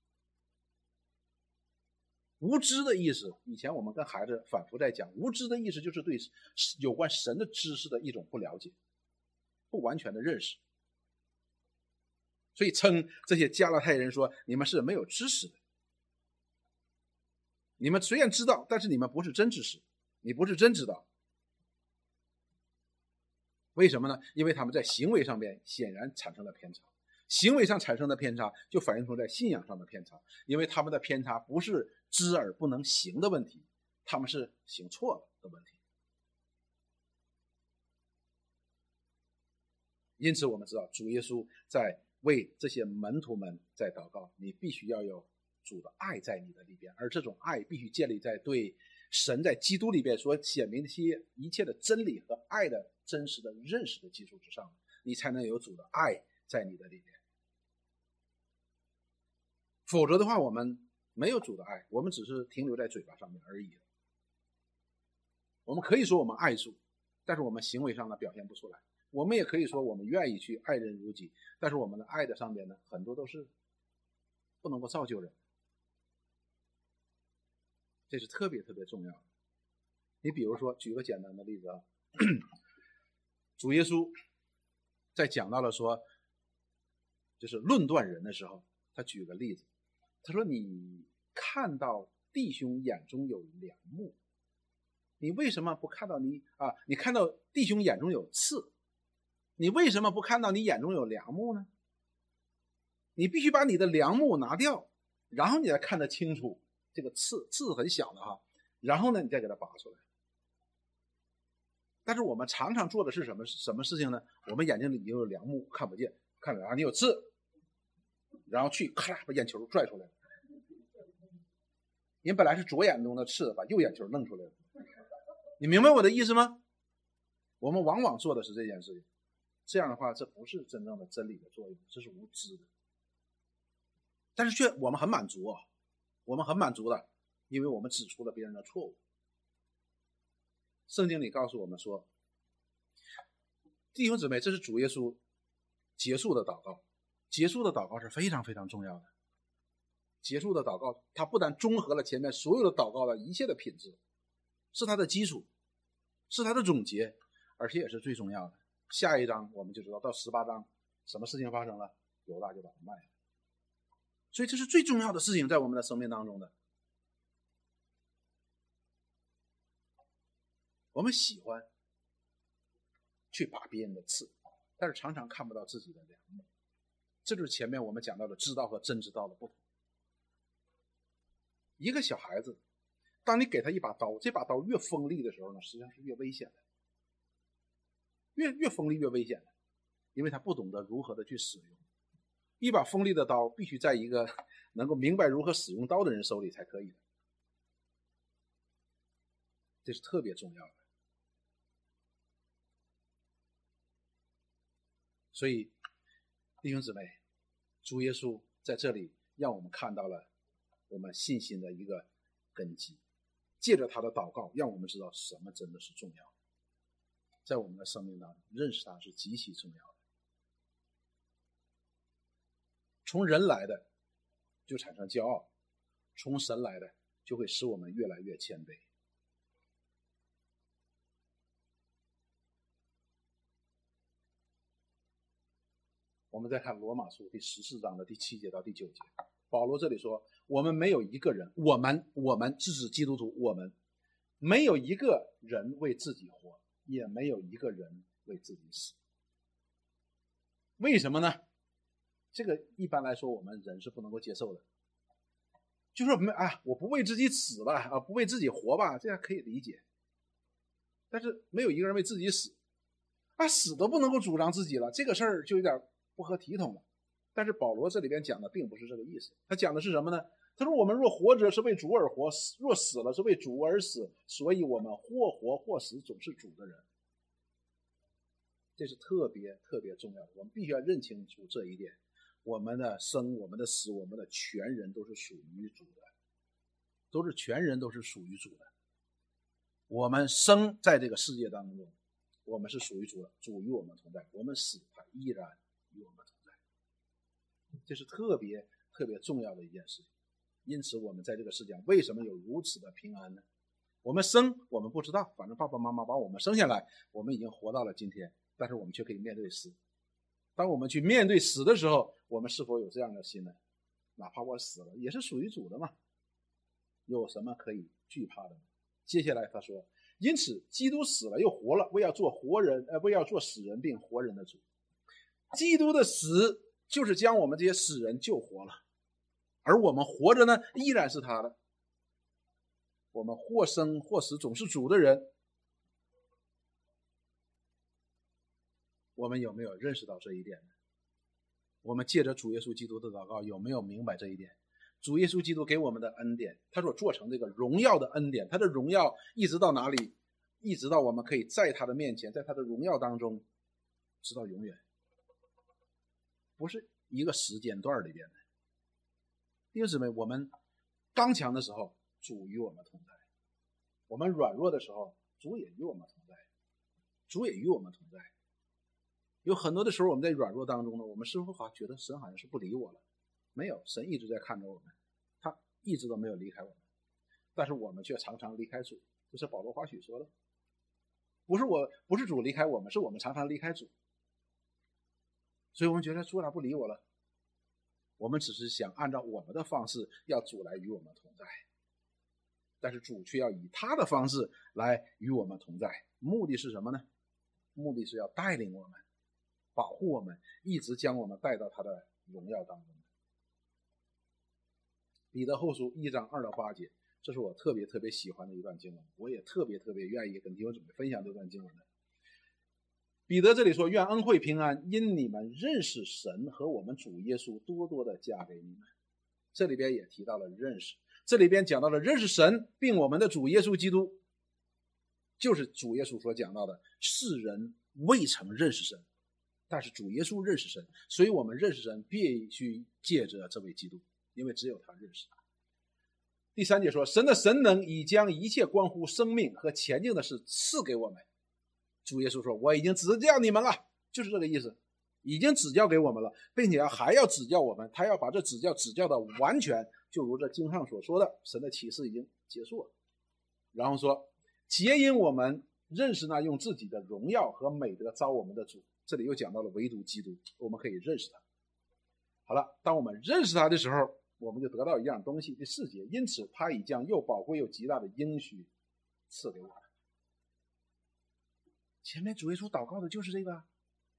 无知的意思，以前我们跟孩子反复在讲，无知的意思就是对有关神的知识的一种不了解，不完全的认识。所以称这些加拉太人说，你们是没有知识的。你们虽然知道，但是你们不是真知识，你不是真知道。为什么呢？因为他们在行为上面显然产生了偏差，行为上产生的偏差就反映出在信仰上的偏差，因为他们的偏差不是知而不能行的问题，他们是行错了的问题。因此我们知道主耶稣在为这些门徒们在祷告，你必须要有主的爱在你的里边，而这种爱必须建立在对神在基督里边所显明的一切的真理和爱的真实的认识的基础之上，你才能有主的爱在你的里边。否则的话，我们没有主的爱，我们只是停留在嘴巴上面而已。我们可以说我们爱主，但是我们行为上呢表现不出来。我们也可以说我们愿意去爱人如己，但是我们的爱的上面呢，很多都是不能够造就人，这是特别特别重要的。你比如说，举个简单的例子啊，主耶稣在讲到了说，就是论断人的时候，他举个例子，他说你看到弟兄眼中有梁木，你为什么不看到你啊？你看到弟兄眼中有刺，你为什么不看到你眼中有梁木呢？你必须把你的梁木拿掉，然后你才看得清楚这个刺，刺很小的哈，然后呢你再给它拔出来。但是我们常常做的是什么什么事情呢？我们眼睛里已经有梁木，看不见，看着啊你有刺，然后去咔啦把眼球拽出来了。人本来是左眼中的刺，把右眼球弄出来了。你明白我的意思吗？我们往往做的是这件事情，这样的话，这不是真正的真理的作用，这是无知的。但是却我们很满足啊，我们很满足的，因为我们指出了别人的错误。圣经里告诉我们说，弟兄姊妹，这是主耶稣结束的祷告，结束的祷告是非常非常重要的。结束的祷告，它不但综合了前面所有的祷告的一切的品质，是它的基础，是它的总结，而且也是最重要的。下一章我们就知道，到十八章什么事情发生了？犹大就把它卖了。所以这是最重要的事情在我们的生命当中的。我们喜欢去拔别人的刺，但是常常看不到自己的梁木。这就是前面我们讲到的知道和真知道的不同。一个小孩子，当你给他一把刀，这把刀越锋利的时候呢，实际上是越危险的，越越锋利越危险的，因为他不懂得如何的去使用。一把锋利的刀必须在一个能够明白如何使用刀的人手里才可以的，这是特别重要的。所以弟兄姊妹，主耶稣在这里让我们看到了我们信心的一个根基，借着他的祷告让我们知道什么真的是重要的，在我们的生命当中认识他是极其重要的。从人来的就产生骄傲，从神来的就会使我们越来越谦卑。我们再看罗马书第十四章的第七节到第九节，保罗这里说，我们没有一个人，我们我们是指基督徒，我们没有一个人为自己活，也没有一个人为自己死。为什么呢？这个一般来说我们人是不能够接受的，就说啊，我不为自己死吧，啊，不为自己活吧，这样可以理解。但是没有一个人为自己死，啊，死都不能够主张自己了，这个事儿就有点不合体统了。但是保罗这里边讲的并不是这个意思，他讲的是什么呢？他说我们若活着是为主而活，若死了是为主而死，所以我们或活或死总是主的人。 这是特别特别重要的，我们必须要认清楚这一点。我们的生，我们的死，我们的全人都是属于主的，都是全人都是属于主的。我们生在这个世界当中，我们是属于主的，主与我们同在；我们死，他依然与我们同在。这是特别特别重要的一件事情。因此我们在这个世界上为什么有如此的平安呢？我们生我们不知道，反正爸爸妈妈把我们生下来，我们已经活到了今天，但是我们却可以面对死。当我们去面对死的时候，我们是否有这样的心呢？哪怕我死了，也是属于主的嘛，有什么可以惧怕的呢？接下来他说，因此基督死了又活了，为要做活人，呃，为要做死人并活人的主。基督的死就是将我们这些死人救活了，而我们活着呢，依然是他的。我们或生或死总是主的人。我们有没有认识到这一点呢？我们借着主耶稣基督的祷告有没有明白这一点？主耶稣基督给我们的恩典，他所做成这个荣耀的恩典，他的荣耀一直到哪里？一直到我们可以在他的面前，在他的荣耀当中直到永远，不是一个时间段里边的。弟兄姊妹，我们刚强的时候主与我们同在，我们软弱的时候主也与我们同在，主也与我们同在。有很多的时候我们在软弱当中呢，我们是否好觉得神好像是不理我了？没有，神一直在看着我们，他一直都没有离开我们，但是我们却常常离开主。这是保罗华许说的，不是我不是主离开我们，是我们常常离开主。所以我们觉得主哪不理我了，我们只是想按照我们的方式要主来与我们同在，但是主却要以他的方式来与我们同在。目的是什么呢？目的是要带领我们，保护我们，一直将我们带到他的荣耀当中。彼得后书一章二到八节，这是我特别特别喜欢的一段经文，我也特别特别愿意跟弟兄姊妹分享这段经文的。彼得这里说，愿恩惠平安因你们认识神和我们主耶稣多多的加给你们。这里边也提到了认识，这里边讲到了认识神并我们的主耶稣基督，就是主耶稣所讲到的，世人未曾认识神，但是主耶稣认识神，所以我们认识神必须借着这位基督，因为只有他认识他。第三节说，神的神能已将一切关乎生命和前进的事赐给我们。主耶稣说，我已经指教你们了，就是这个意思，已经指教给我们了，并且还要指教我们，他要把这指教指教的完全，就如这经上所说的，神的启示已经结束了。然后说，皆因我们认识那用自己的荣耀和美德召我们的主。这里又讲到了唯独基督，我们可以认识他。好了，当我们认识他的时候，我们就得到一样东西。第四节，因此他已将又宝贵又极大的应许赐给我们。前面主耶稣祷告的就是这个，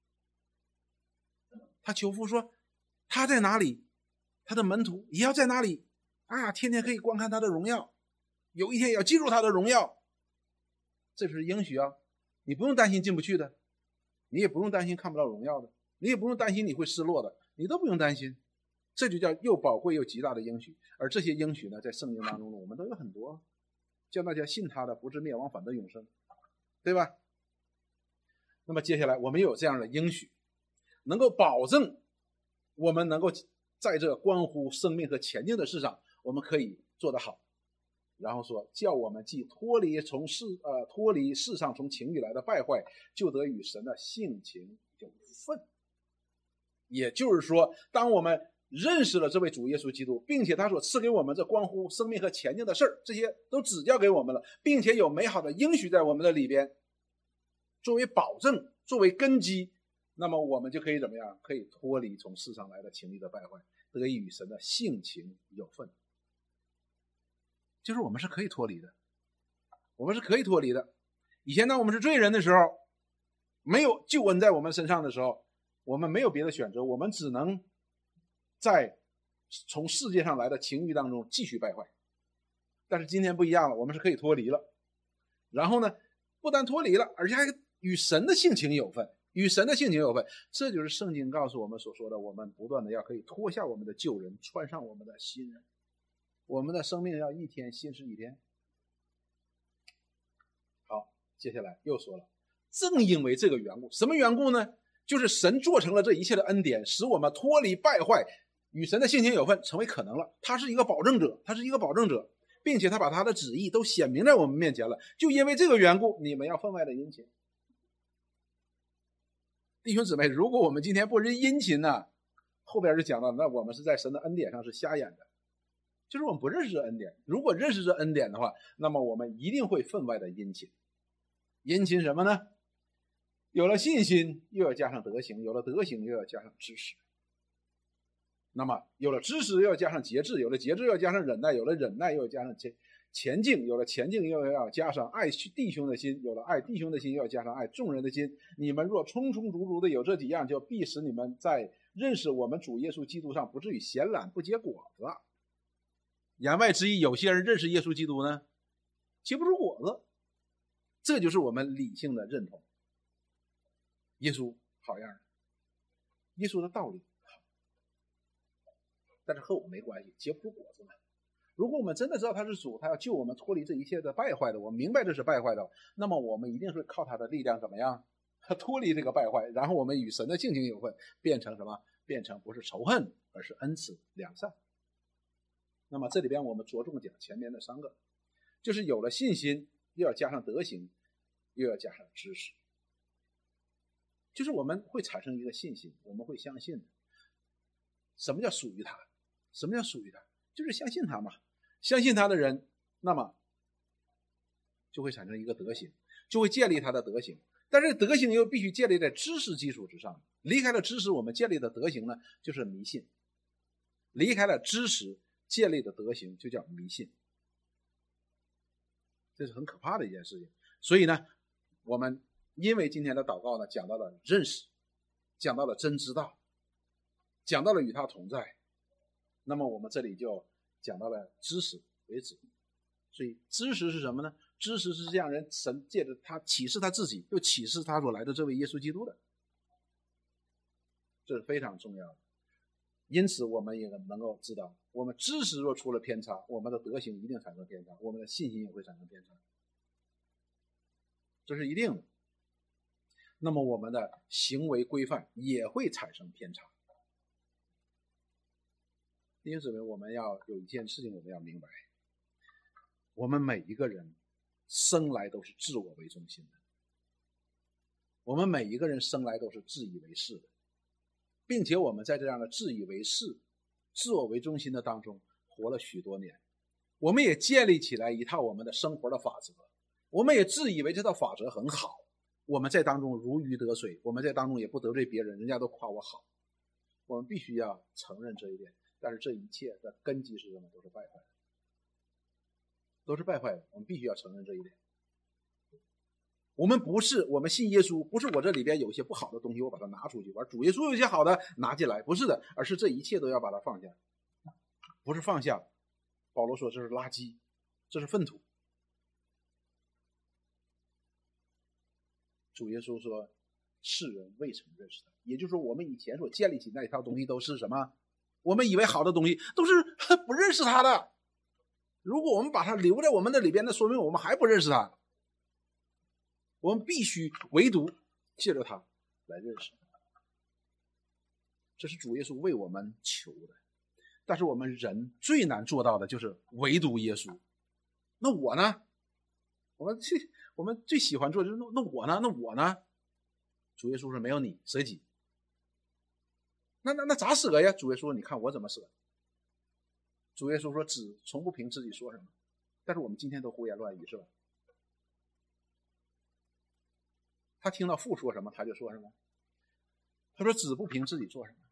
他求父说他在哪里，他的门徒也要在哪里啊，天天可以观看他的荣耀，有一天也要进入他的荣耀。这是应许啊，你不用担心进不去的，你也不用担心看不到荣耀的，你也不用担心你会失落的，你都不用担心。这就叫又宝贵又极大的应许。而这些应许呢，在圣经当中呢，我们都有很多，叫大家信他的不至灭亡反得永生，对吧？那么接下来我们又有这样的应许，能够保证我们能够在这关乎生命和前进的事上，我们可以做得好。然后说，叫我们既脱离从世呃脱离世上从情欲来的败坏，就得与神的性情有份。也就是说，当我们认识了这位主耶稣基督，并且他所赐给我们这关乎生命和前进的事儿，这些都指教给我们了，并且有美好的应许在我们的里边作为保证，作为根基，那么我们就可以怎么样？可以脱离从世上来的情欲的败坏，得以与神的性情有份。就是我们是可以脱离的，我们是可以脱离的。以前当我们是罪人的时候，没有救恩在我们身上的时候，我们没有别的选择，我们只能在从世界上来的情欲当中继续败坏。但是今天不一样了，我们是可以脱离了。然后呢，不但脱离了，而且还与神的性情有份，与神的性情有份。这就是圣经告诉我们所说的，我们不断的要可以脱下我们的旧人，穿上我们的新人。我们的生命要一天新是一天。好，接下来又说了， 正因为这个缘故，什么缘故呢？就是神做成了这一切的恩典，使我们脱离败坏，与神的性情有份，成为可能了。他是一个保证者，他是一个保证者，并且他把他的旨意都显明在我们面前了。就因为这个缘故，你们要分外的殷勤。弟兄姊妹，如果我们今天不是殷勤呢，后边就讲到，那我们是在神的恩典上是瞎眼的，就是我们不认识这恩典。如果认识这恩典的话，那么我们一定会分外的殷勤。殷勤什么呢？有了信心，又要加上德行；有了德行，又要加上知识。那么有了知识，又要加上节制；有了节制，又要加上忍耐；有了忍耐，又要加上前前进；有了前进，又要加上爱弟兄的心；有了爱弟兄的心，又要加上爱众人的心。你们若充充足足的有这几样，就必使你们在认识我们主耶稣基督上不至于闲懒不结果子。言外之意，有些人认识耶稣基督呢，结不出果子，这就是我们理性的认同。耶稣好样的，耶稣的道理好，但是和我没关系，结不出果子嘛。如果我们真的知道他是主，他要救我们脱离这一切的败坏的，我们明白这是败坏的，那么我们一定是靠他的力量怎么样脱离这个败坏，然后我们与神的性情有份，变成什么？变成不是仇恨，而是恩慈良善。那么这里边我们着重讲前面的三个，就是有了信心，又要加上德行，又要加上知识。就是我们会产生一个信心，我们会相信的。什么叫属于他？什么叫属于他？就是相信他嘛。相信他的人，那么就会产生一个德行，就会建立他的德行。但是德行又必须建立在知识基础之上。离开了知识，我们建立的德行呢，就是迷信。离开了知识建立的德行就叫迷信，这是很可怕的一件事情。所以呢，我们因为今天的祷告呢，讲到了认识，讲到了真知道，讲到了与他同在，那么我们这里就讲到了知识为止。所以知识是什么呢？知识是这样人神借着他启示他自己，又启示他所来的这位耶稣基督的，这是非常重要的。因此我们也能够知道，我们知识若出了偏差，我们的德行一定产生偏差，我们的信心也会产生偏差，这是一定的。那么我们的行为规范也会产生偏差。因此我们要有一件事情我们要明白，我们每一个人生来都是自我为中心的，我们每一个人生来都是自以为是的，并且我们在这样的自以为是、自我为中心的当中活了许多年，我们也建立起来一套我们的生活的法则，我们也自以为这套法则很好，我们在当中如鱼得水，我们在当中也不得罪别人，人家都夸我好，我们必须要承认这一点。但是这一切的根基是什么？都是败坏的，都是败坏的，我们必须要承认这一点。我们不是，我们信耶稣，不是我这里边有一些不好的东西我把它拿出去，而主耶稣有一些好的拿进来，不是的，而是这一切都要把它放下。不是放下，保罗说这是垃圾，这是粪土。主耶稣说世人未曾认识他，也就是说我们以前所建立起那一套东西都是什么？我们以为好的东西都是不认识他的。如果我们把它留在我们的里边，那说明我们还不认识他。我们必须唯独借着他来认识他，这是主耶稣为我们求的。但是我们人最难做到的就是唯独耶稣。那我呢？我们最我们最喜欢做的就是那我呢？那我呢？主耶稣说没有你舍己。那那那咋舍呀？主耶稣说你看我怎么舍。主耶稣说子从不凭自己说什么，但是我们今天都胡言乱语，是吧？他听到父说什么他就说什么。他说子不凭自己做什么，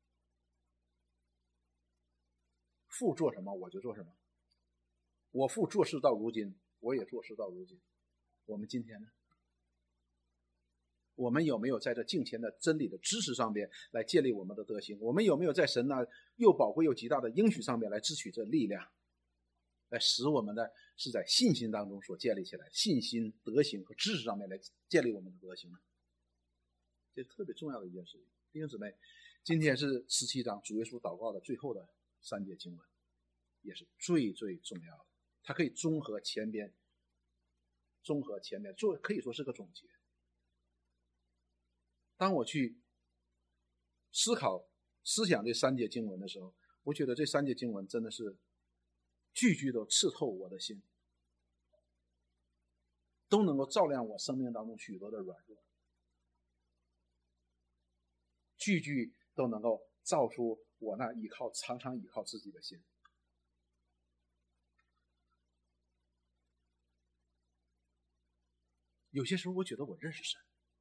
父做什么我就做什么。我父做事到如今，我也做事到如今。我们今天呢？我们有没有在这敬虔的真理的知识上边来建立我们的德行？我们有没有在神那又宝贵又极大的应许上面来支取这力量，来使我们的是在信心当中所建立起来，信心、德行和知识上面来建立我们的德行呢？这是特别重要的一件事情。弟兄姊妹，今天是十七章主耶稣祷告的最后的三节经文，也是最最重要的。它可以综合前边，综合前面，做可以说是个总结。 当我去思考思想这三节经文的时候，我觉得这三节经文真的是句句都刺透我的心，都能够照亮我生命当中许多的软弱，句句都能够照出我那依靠常常依靠自己的心。有些时候我觉得我认识神，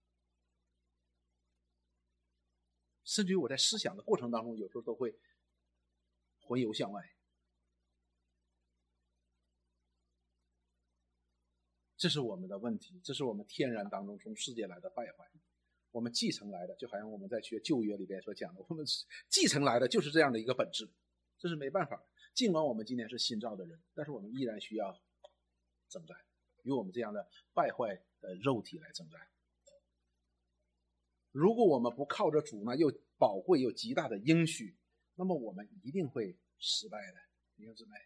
甚至于我在思想的过程当中有时候都会魂游向外，这是我们的问题，这是我们天然当中从世界来的败坏，我们继承来的，就好像我们在学旧约里边所讲的，我们继承来的就是这样的一个本质，这是没办法。尽管我们今天是新造的人，但是我们依然需要征战，与我们这样的败坏的肉体来征战。如果我们不靠着主呢又宝贵又极大的应许，那么我们一定会失败的，弟兄姊妹。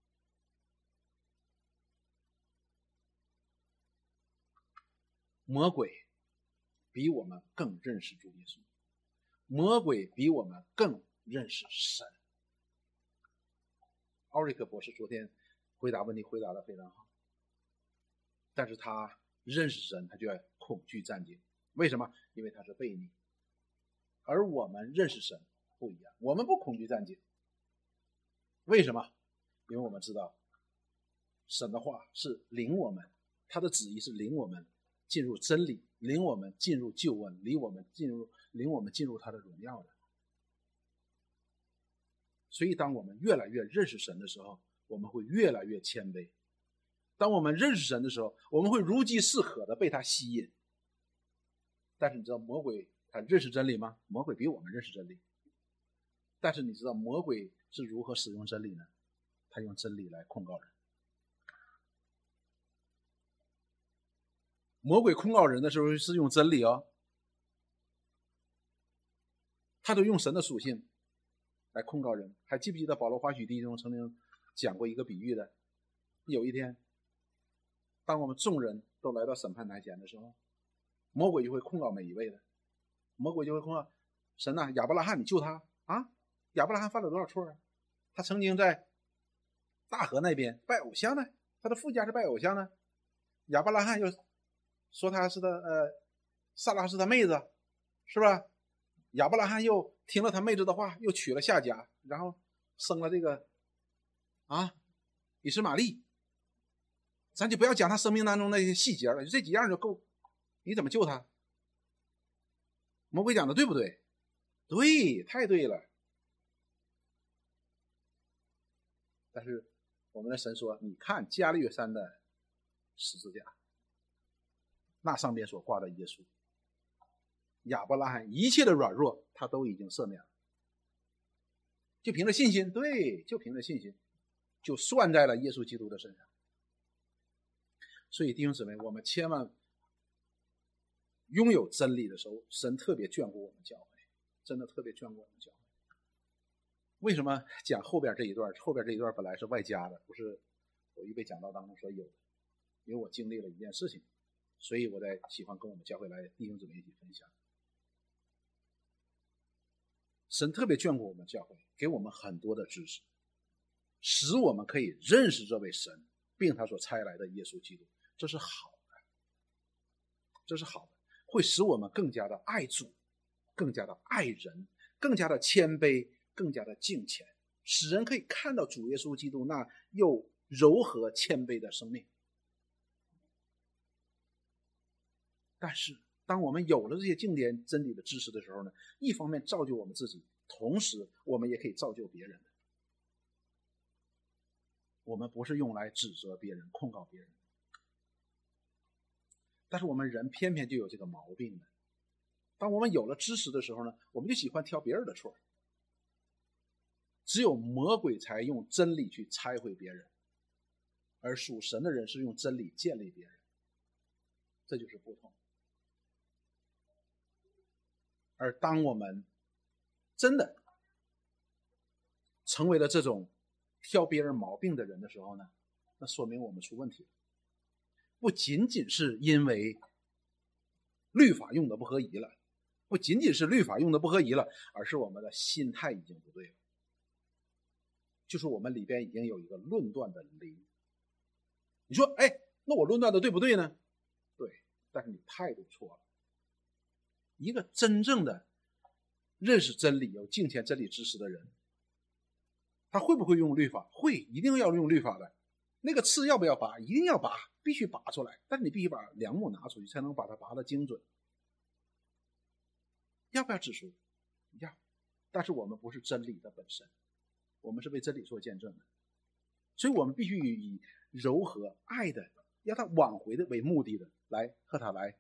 魔鬼比我们更认识主耶稣，魔鬼比我们更认识神。奥瑞克博士昨天回答问题回答得非常好，但是他认识神，他就要恐惧战兢。为什么？因为他是悖逆。而我们认识神不一样，我们不恐惧战兢。为什么？因为我们知道神的话是领我们，他的旨意是领我们进入真理，领我们进入救恩，领我们进入领我们进入他的荣耀的。所以当我们越来越认识神的时候，我们会越来越谦卑。当我们认识神的时候，我们会如饥似渴的被他吸引。但是你知道魔鬼他认识真理吗？魔鬼比我们认识真理。但是你知道魔鬼是如何使用真理呢？他用真理来控告人。魔鬼控告人的时候是用真理哦，他都用神的属性来控告人。还记不记得保罗华许弟兄曾经讲过一个比喻的？有一天当我们众人都来到审判台前的时候，魔鬼就会控告每一位的。魔鬼就会控告神呐、啊，亚伯拉罕你救他啊！亚伯拉罕犯了多少错啊？他曾经在大河那边拜偶像呢，他的父家是拜偶像呢。亚伯拉罕又说他是他呃撒拉是他妹子，是吧？亚伯拉罕又听了他妹子的话，又娶了夏甲，然后生了这个啊以实玛利。咱就不要讲他生命当中那些细节了，这几样就够。你怎么救他？魔鬼讲的对不对？对，太对了。但是我们的神说，你看加利约山的十字架，那上面所挂的耶稣，亚伯拉罕一切的软弱他都已经赦免了，就凭着信心，对，就凭着信心就算在了耶稣基督的身上。所以弟兄姊妹，我们千万拥有真理的时候，神特别眷顾我们教会，真的特别眷顾我们教会。为什么讲后边这一段？后边这一段本来是外加的，不是我预备讲道当中所有的。因为我经历了一件事情，所以我才喜欢跟我们教会来弟兄姊妹一起分享。神特别眷顾我们教会，给我们很多的知识，使我们可以认识这位神，并他所差来的耶稣基督。这是好的，这是好的，会使我们更加的爱主，更加的爱人，更加的谦卑，更加的敬虔，使人可以看到主耶稣基督那又柔和谦卑的生命。但是当我们有了这些经典真理的知识的时候呢，一方面造就我们自己，同时我们也可以造就别人的。我们不是用来指责别人控告别人，但是我们人偏偏就有这个毛病的。当我们有了知识的时候呢，我们就喜欢挑别人的错。只有魔鬼才用真理去拆毁别人，而属神的人是用真理建立别人，这就是不同。而当我们真的成为了这种挑别人毛病的人的时候呢，那说明我们出问题了。不仅仅是因为律法用的不合宜了， 不仅仅是律法用的不合宜了，而是我们的心态已经不对了，就是我们里边已经有一个论断的灵。你说哎，那我论断的对不对呢？对，但是你态度错了。一个真正的认识真理有敬虔真理知识的人，他会不会用律法？会，一定要用律法的。那个刺要不要拔？一定要拔，必须拔出来，但是你必须把梁木拿出去，才能把它拔得精准。要不要指出？要，但是我们不是真理的本身，我们是为真理做见证的，所以我们必须以柔和爱的要他挽回的为目的的来和他来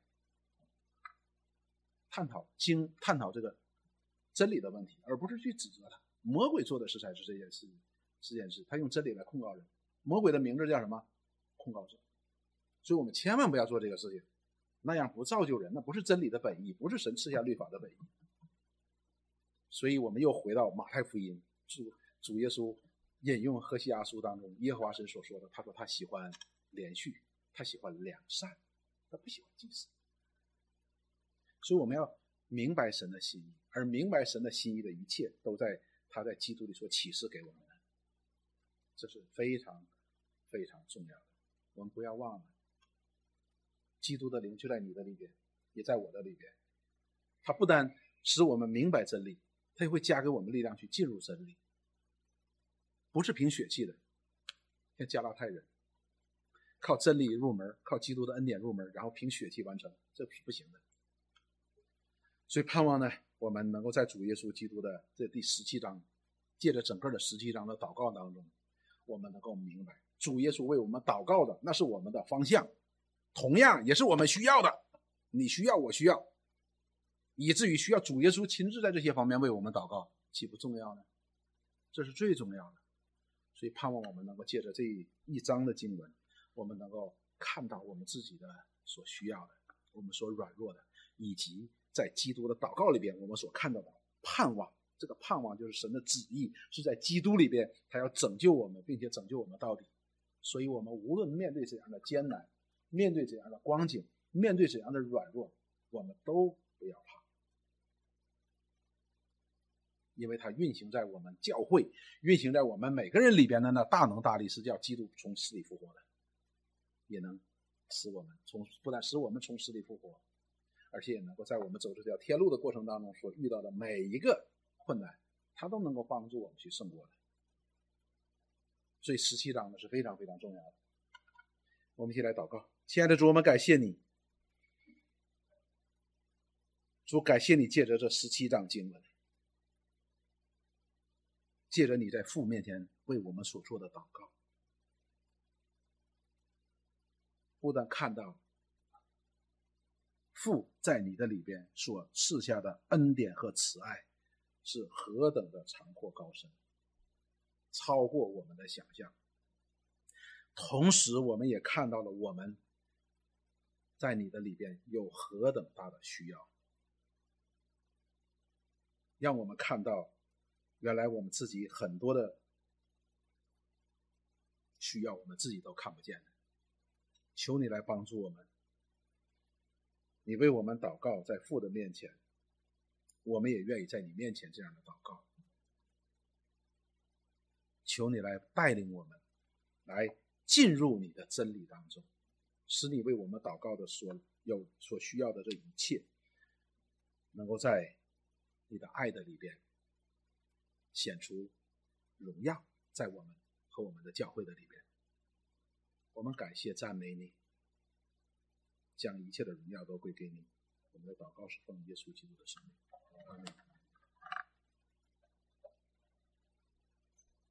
探讨经探讨这个真理的问题，而不是去指责他。魔鬼做的事才是这件事这件事，他用真理来控告人。魔鬼的名字叫什么？控告者。所以我们千万不要做这个事情，那样不造就人，那不是真理的本意，不是神赐下律法的本意。所以我们又回到马太福音，主主耶稣引用何西阿书当中耶和华神所说的，他说他喜欢连续，他喜欢良善，他不喜欢祭祀。所以我们要明白神的心意，而明白神的心意的一切都在他在基督里所启示给我们的，这是非常非常重要的。我们不要忘了，基督的灵就在你的里边，也在我的里边。他不但使我们明白真理，他也会加给我们力量去进入真理。不是凭血气的，像加拉太人靠真理入门，靠基督的恩典入门，然后凭血气完成，这是不行的。所以盼望呢，我们能够在主耶稣基督的这第十七章，借着整个的十七章的祷告当中，我们能够明白主耶稣为我们祷告的，那是我们的方向，同样也是我们需要的。你需要，我需要，以至于需要主耶稣亲自在这些方面为我们祷告，岂不重要呢？这是最重要的。所以盼望我们能够借着这一章的经文，我们能够看到我们自己的所需要的，我们所软弱的，以及在基督的祷告里边我们所看到的盼望。这个盼望就是神的旨意，是在基督里边他要拯救我们，并且拯救我们到底。所以我们无论面对怎样的艰难，面对怎样的光景，面对怎样的软弱，我们都不要怕，因为它运行在我们教会，运行在我们每个人里边的那大能大力，是叫基督从死里复活的，也能使我们从不但使我们从死里复活，而且也能够在我们走这条天路的过程当中所遇到的每一个困难，它都能够帮助我们去胜过的。所以十七章呢是非常非常重要的。我们一起来祷告。亲爱的主，我们感谢你，主，感谢你借着这十七章经文，借着你在父面前为我们所做的祷告，不但看到父在你的里边所赐下的恩典和慈爱是何等的长阔高深，超过我们的想象，同时我们也看到了我们在你的里边有何等大的需要，让我们看到原来我们自己很多的需要我们自己都看不见的。求你来帮助我们，你为我们祷告在父的面前，我们也愿意在你面前这样的祷告。求你来带领我们来进入你的真理当中，使你为我们祷告的所有所需要的这一切能够在你的爱的里边显出荣耀，在我们和我们的教会的里边。我们感谢赞美你，将一切的荣耀都归给你。我们的祷告是奉耶稣基督的圣名，阿们。